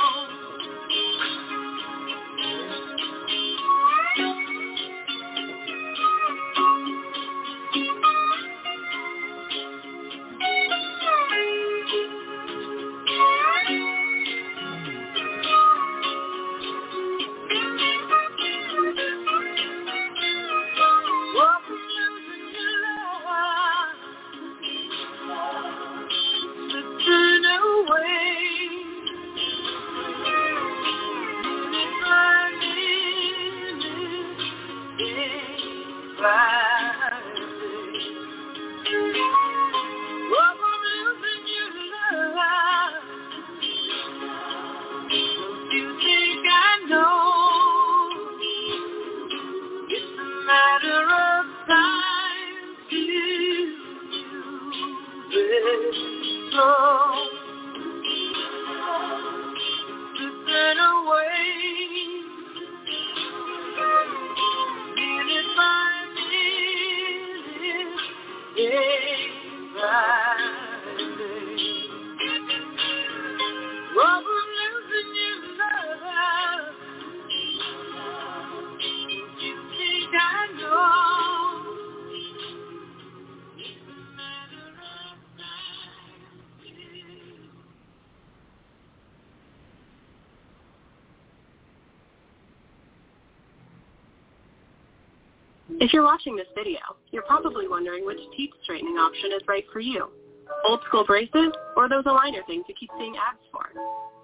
If you're watching this video, you're probably wondering which teeth straightening option is right for you. Old school braces or those aligner things you keep seeing ads for?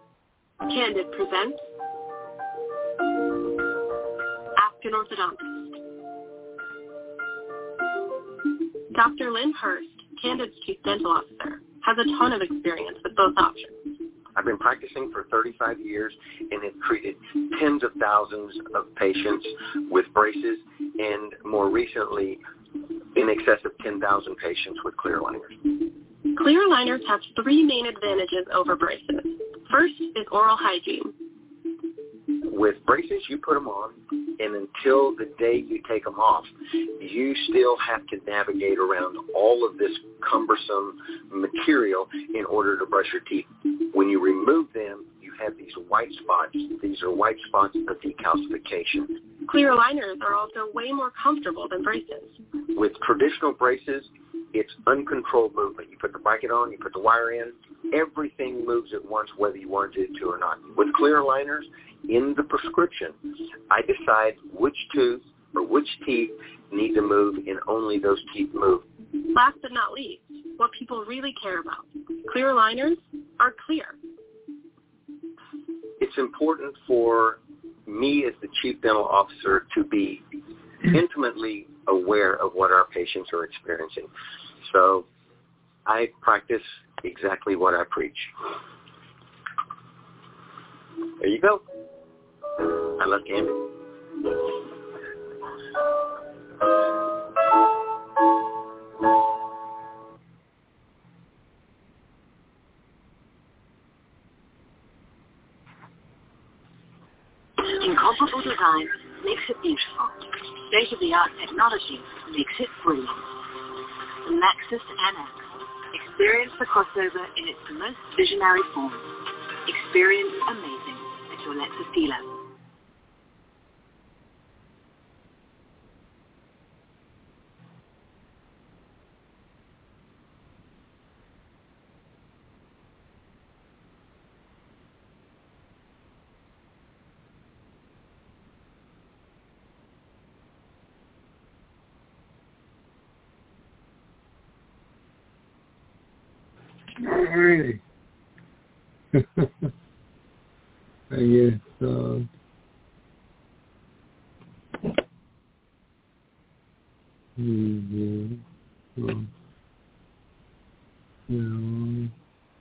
Candid presents Ask an Orthodontist. Doctor Lynn Hurst, Candid's Chief Dental Officer, has a ton of experience with both options. I've been practicing for thirty-five years and have treated tens of thousands of patients with braces and more recently in excess of ten thousand patients with clear aligners. Clear aligners have three main advantages over braces. First is oral hygiene. With braces, you put them on, and until the day you take them off, you still have to navigate around all of this cumbersome material in order to brush your teeth. When you remove them, you have these white spots. These are white spots of decalcification. Clear aligners are also way more comfortable than braces. With traditional braces, it's uncontrolled movement. You put the bracket on, you put the wire in, everything moves at once whether you want it to or not. With clear aligners, in the prescription, I decide which tooth or which teeth need to move, and only those teeth move. Last but not least, what people really care about. Clear aligners are clear. It's important for me as the Chief Dental Officer to be intimately aware of what our patients are experiencing. So I practice exactly what I preach. There you go. I love Candy. Incomparable design makes it beautiful. State-of-the-art technology makes it brilliant. The Nexus N X. Experience the crossover in its most visionary form. Experience amazing at your Lexus dealer. Alrighty. I guess, uh, yeah, well, yeah.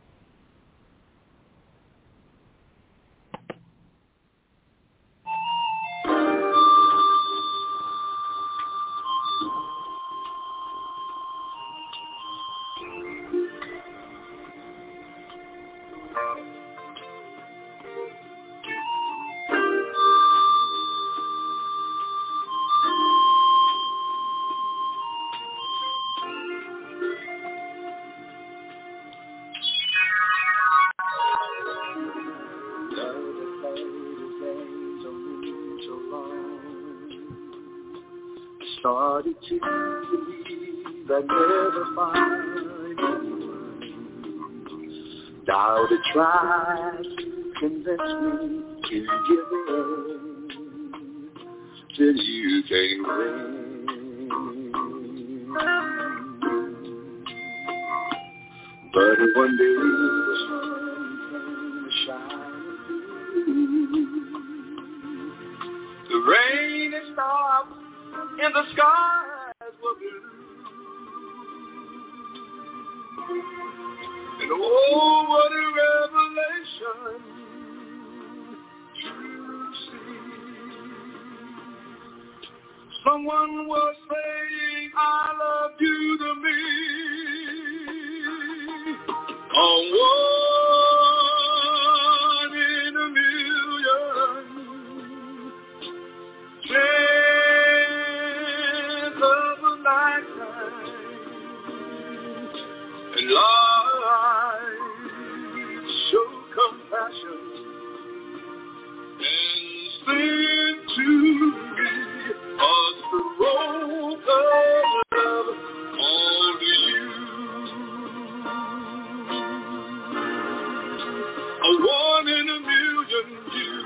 Started to believe I'd never find anyone. Doubted, tried to convince me to give in till you came in. But one day the sun came shining through. The rain had stopped and the skies were blue. And oh, what a revelation to see. Someone was saying, I love you to me. On one in a million. Chance of a lifetime. And life show compassion and send to me us the rope of love only you. A one in a million you.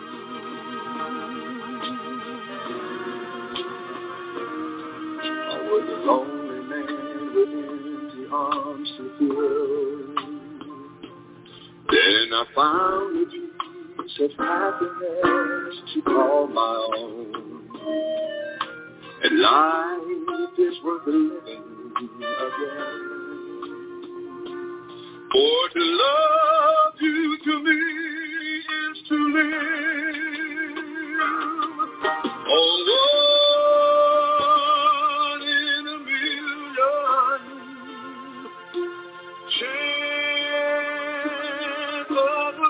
I was a lonely man with empty arms to fill. Then I found you such happiness to call my own. And life is worth the living again. For to love you to me is to live. Oh, one in a million chance of a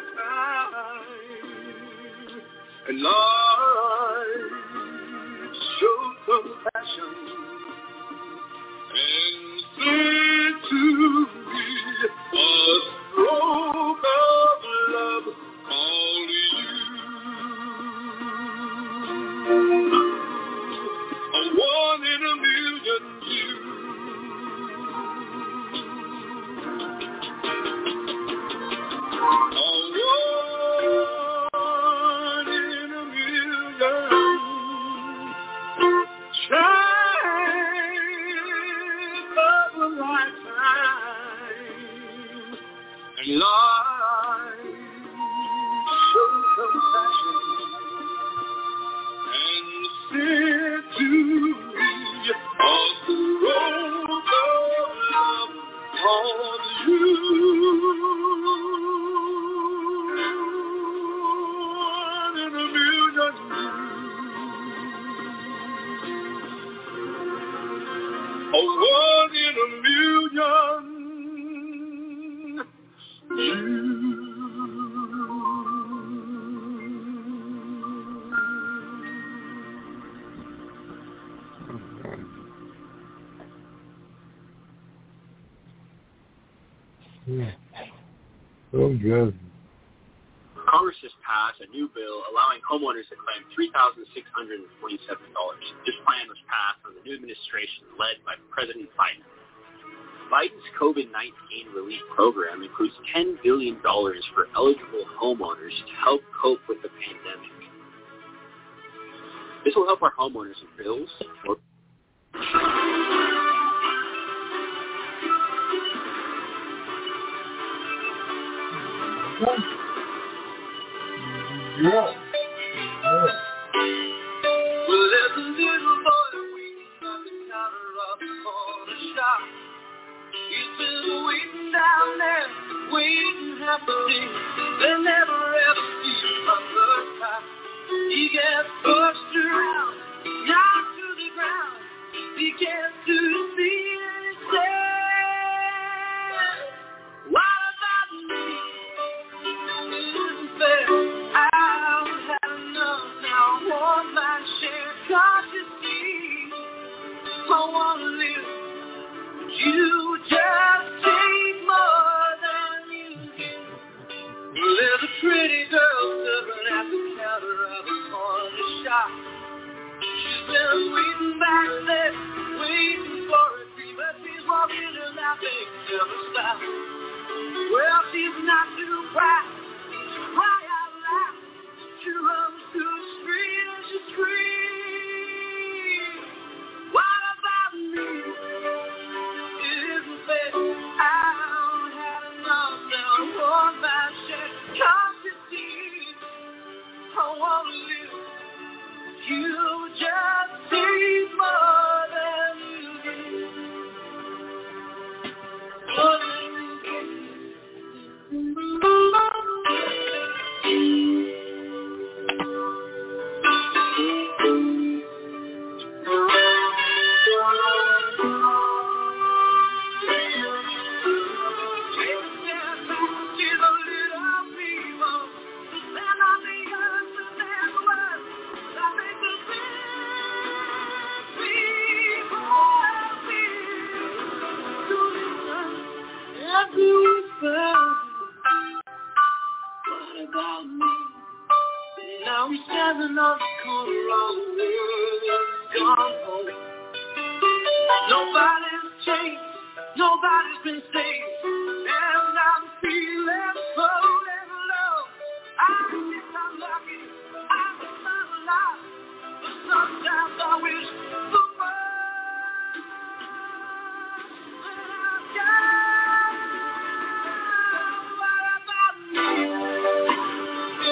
lifetime. And life shows compassion and say to me a stroke of love only you. A one in a million view. A one in a million chance of a lifetime. And life shows compassion and said to me a stroke of love on you. One in a million. A one in a million. Yeah. So good. Congress just passed a new bill allowing homeowners to claim three thousand six hundred twenty-seven dollars. This plan was passed under the new administration led by President Biden. Biden's COVID nineteen relief program includes ten billion dollars for eligible homeowners to help cope with the pandemic. This will help our homeowners with bills or Yeah. Yeah. Well, there's a little boy waiting on the counter of the corner shop. He's been waiting down there, waiting half a day. They never ever see him on the top. He gets pushed around, knocked to the ground. He gets to see his dad. What about me? Isn't fair. I've had enough now. I want my share. Can't you see? I want to live. You just take more than you give. There's a pretty girl serving at the counter of a corner shop. She's been waiting back there, waiting for a dream, but she's walking and laughing, never stop. Well, she's not too bright. She cry out loud. She runs to the street and she screams. What about me? Isn't fair. I've had enough now. I want my share. Can't you see? I want to live. You just take more than you give. More than you give. What about me? Now we're standing on the corner, all the world is gone home. Nobody's changed, nobody's been saved, and I'm feeling cold and low. I guess I'm lucky, I'm not alive, but sometimes I wish for more. I've got. What about me?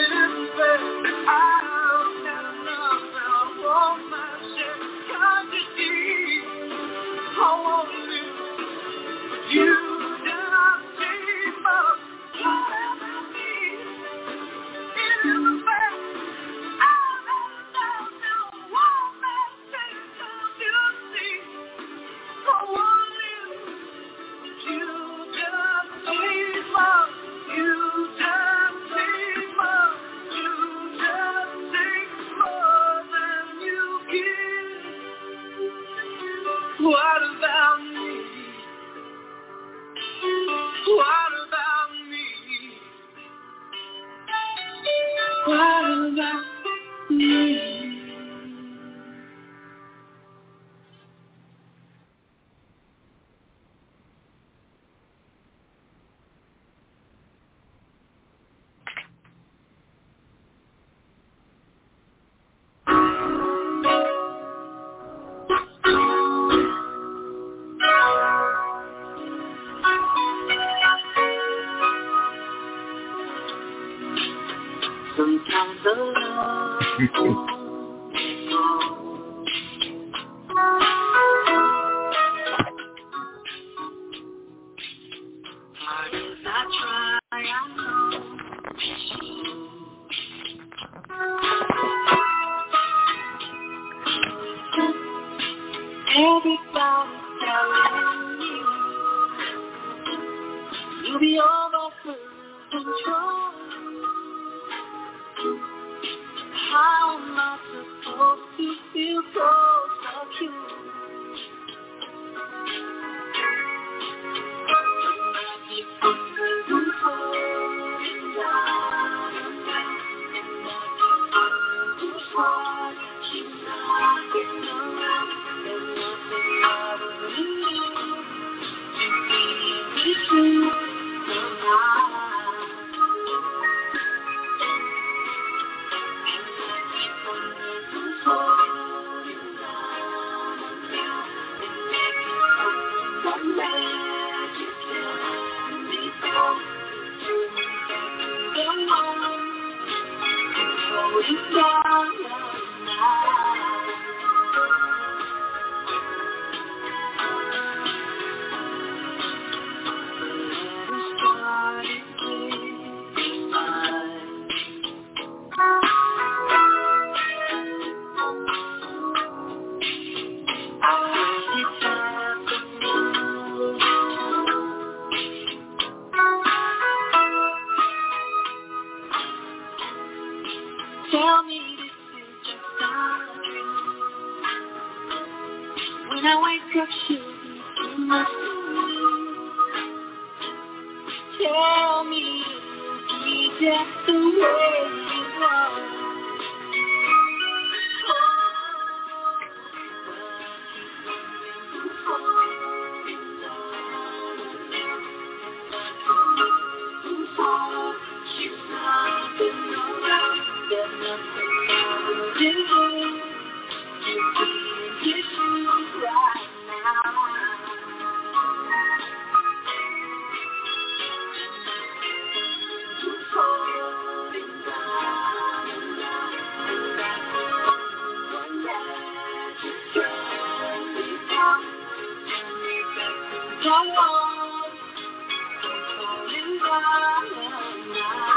What about me? What about me? Sometimes alone. Hard as I try, I know it's you. Everybody's telling you you'll be over full control. How am I supposed to feel close to you? Tell me this is just not true. When I wake up, she'll be in my room. Tell me it'll be just the way you want. She's not been around. There's nothing I will do to be in his shoes right now. Who's holding down and that's one that you can become. No one is holding down now.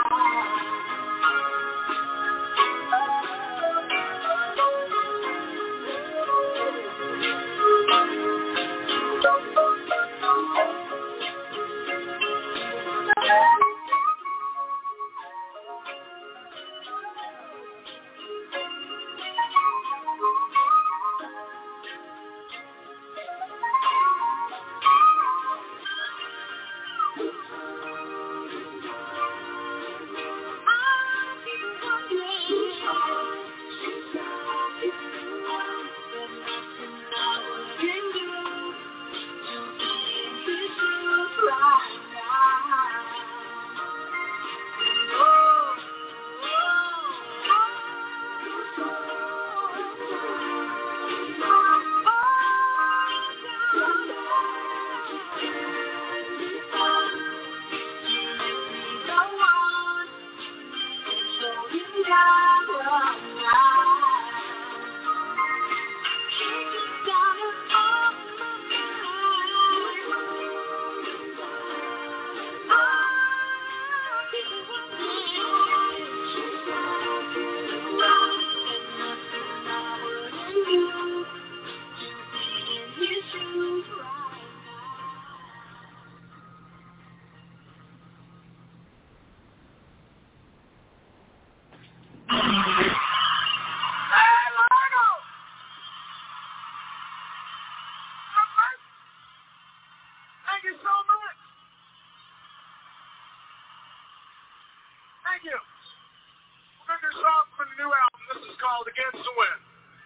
Thank you. We're going to do a song from the new album. This is called Against the Wind.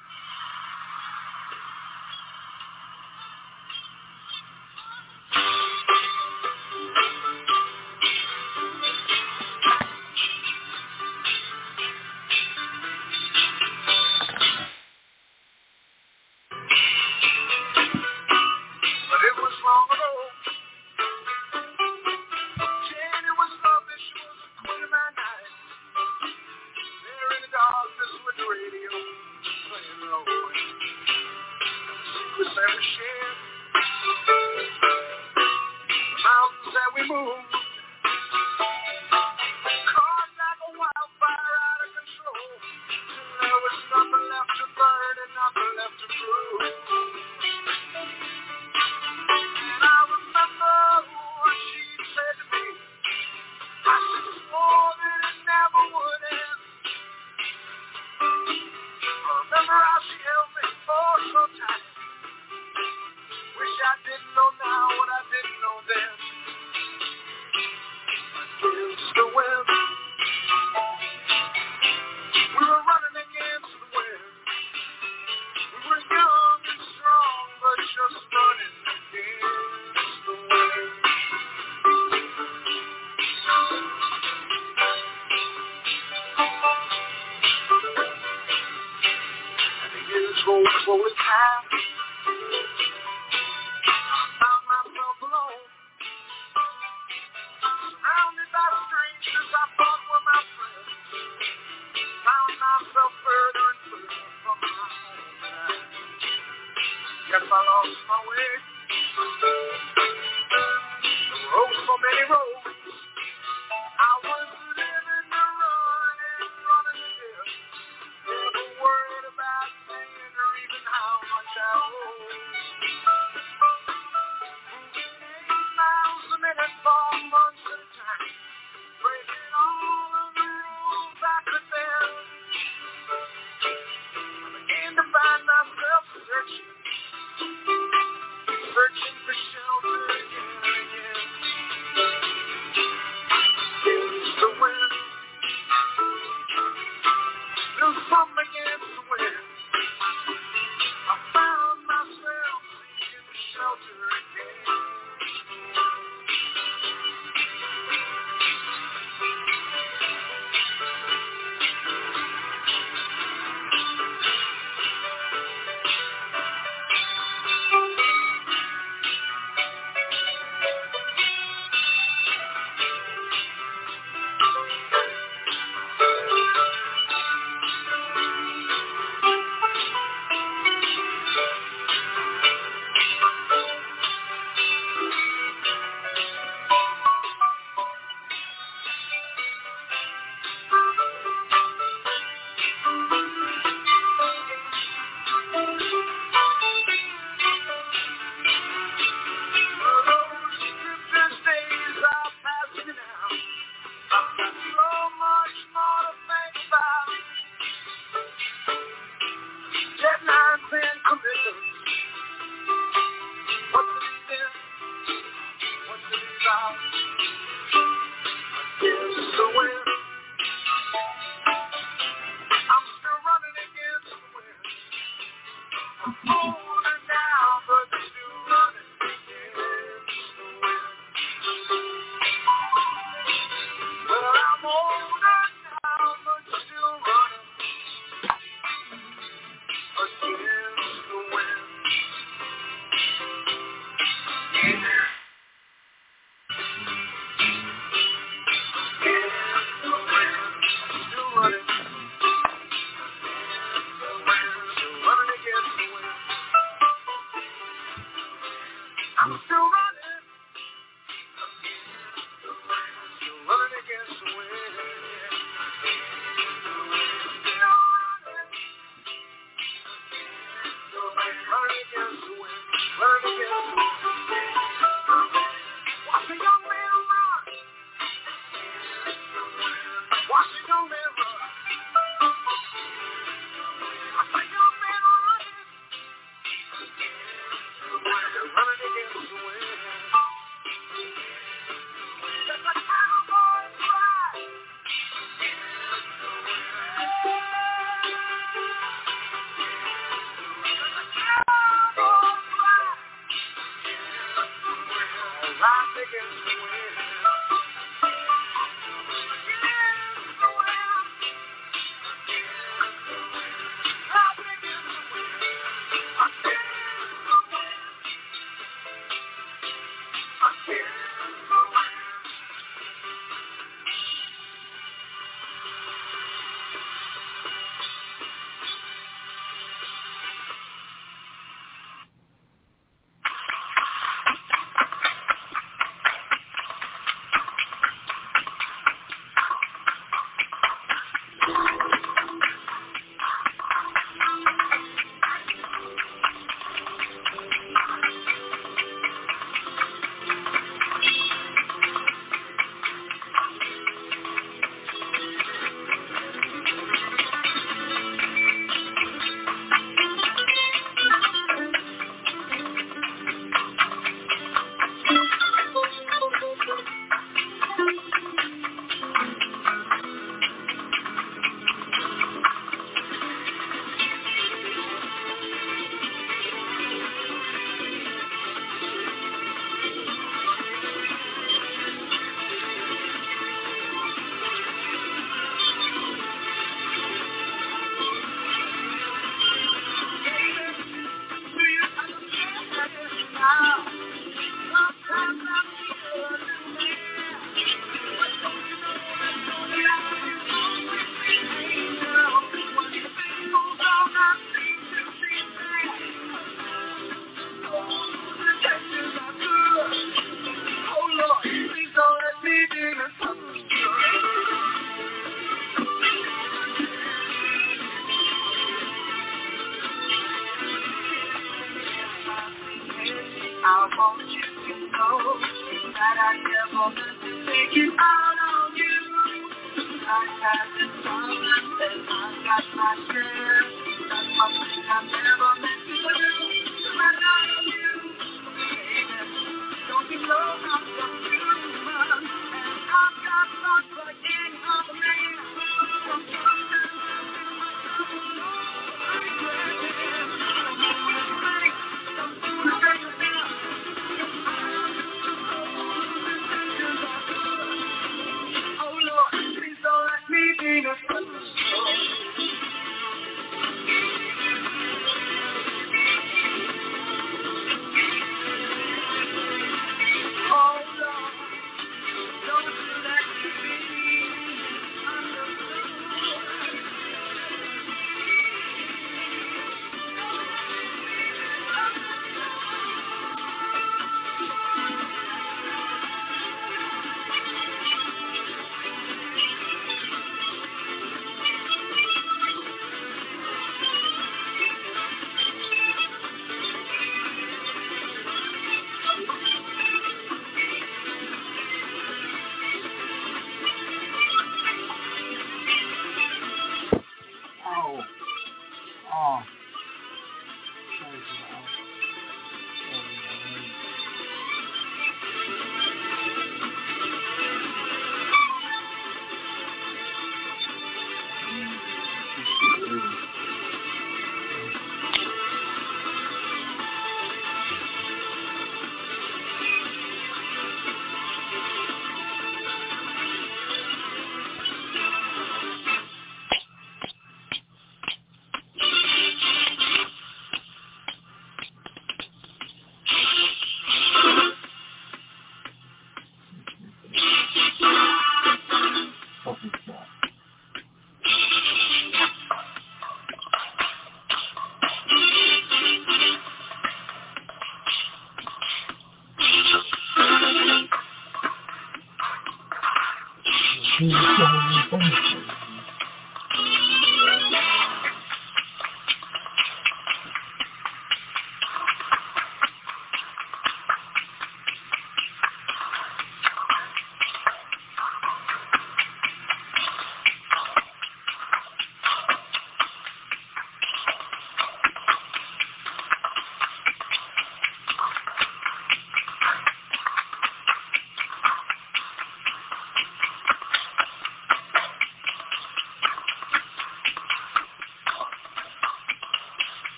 But it was long ago. Jenny was lovely. She was a queen of my night. There in the darkness with the radio playing low. Secrets that we shared. The mountains that we moved. Caught like a wildfire out of control. Till there was nothing left to burn and nothing left to prove. And I remember what she said to me. I swore that it never would end. I remember how she held me oh so tight. Wish I didn't know now what I didn't know then. Against the wind. We were running against the wind. We were young and strong, but just running against the wind. And the years rolled slowly past. I found myself alone, surrounded by strangers I thought were my friends. Found myself further and further from my home. Guess I lost my way. There were oh so many roads. I was living to run and running to live. Never worried about paying or even how much I owed. Moving eight miles a minute for months at a time. Breaking all of the rules I could bend. I began to find myself searching. Searching for shelter again and again. Against the wind. There's something against the wind. I found myself seeking shelter again.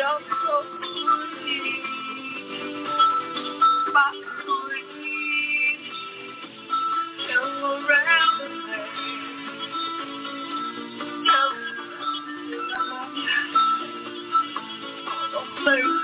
felt so free. My dreams fell around the place. Don't play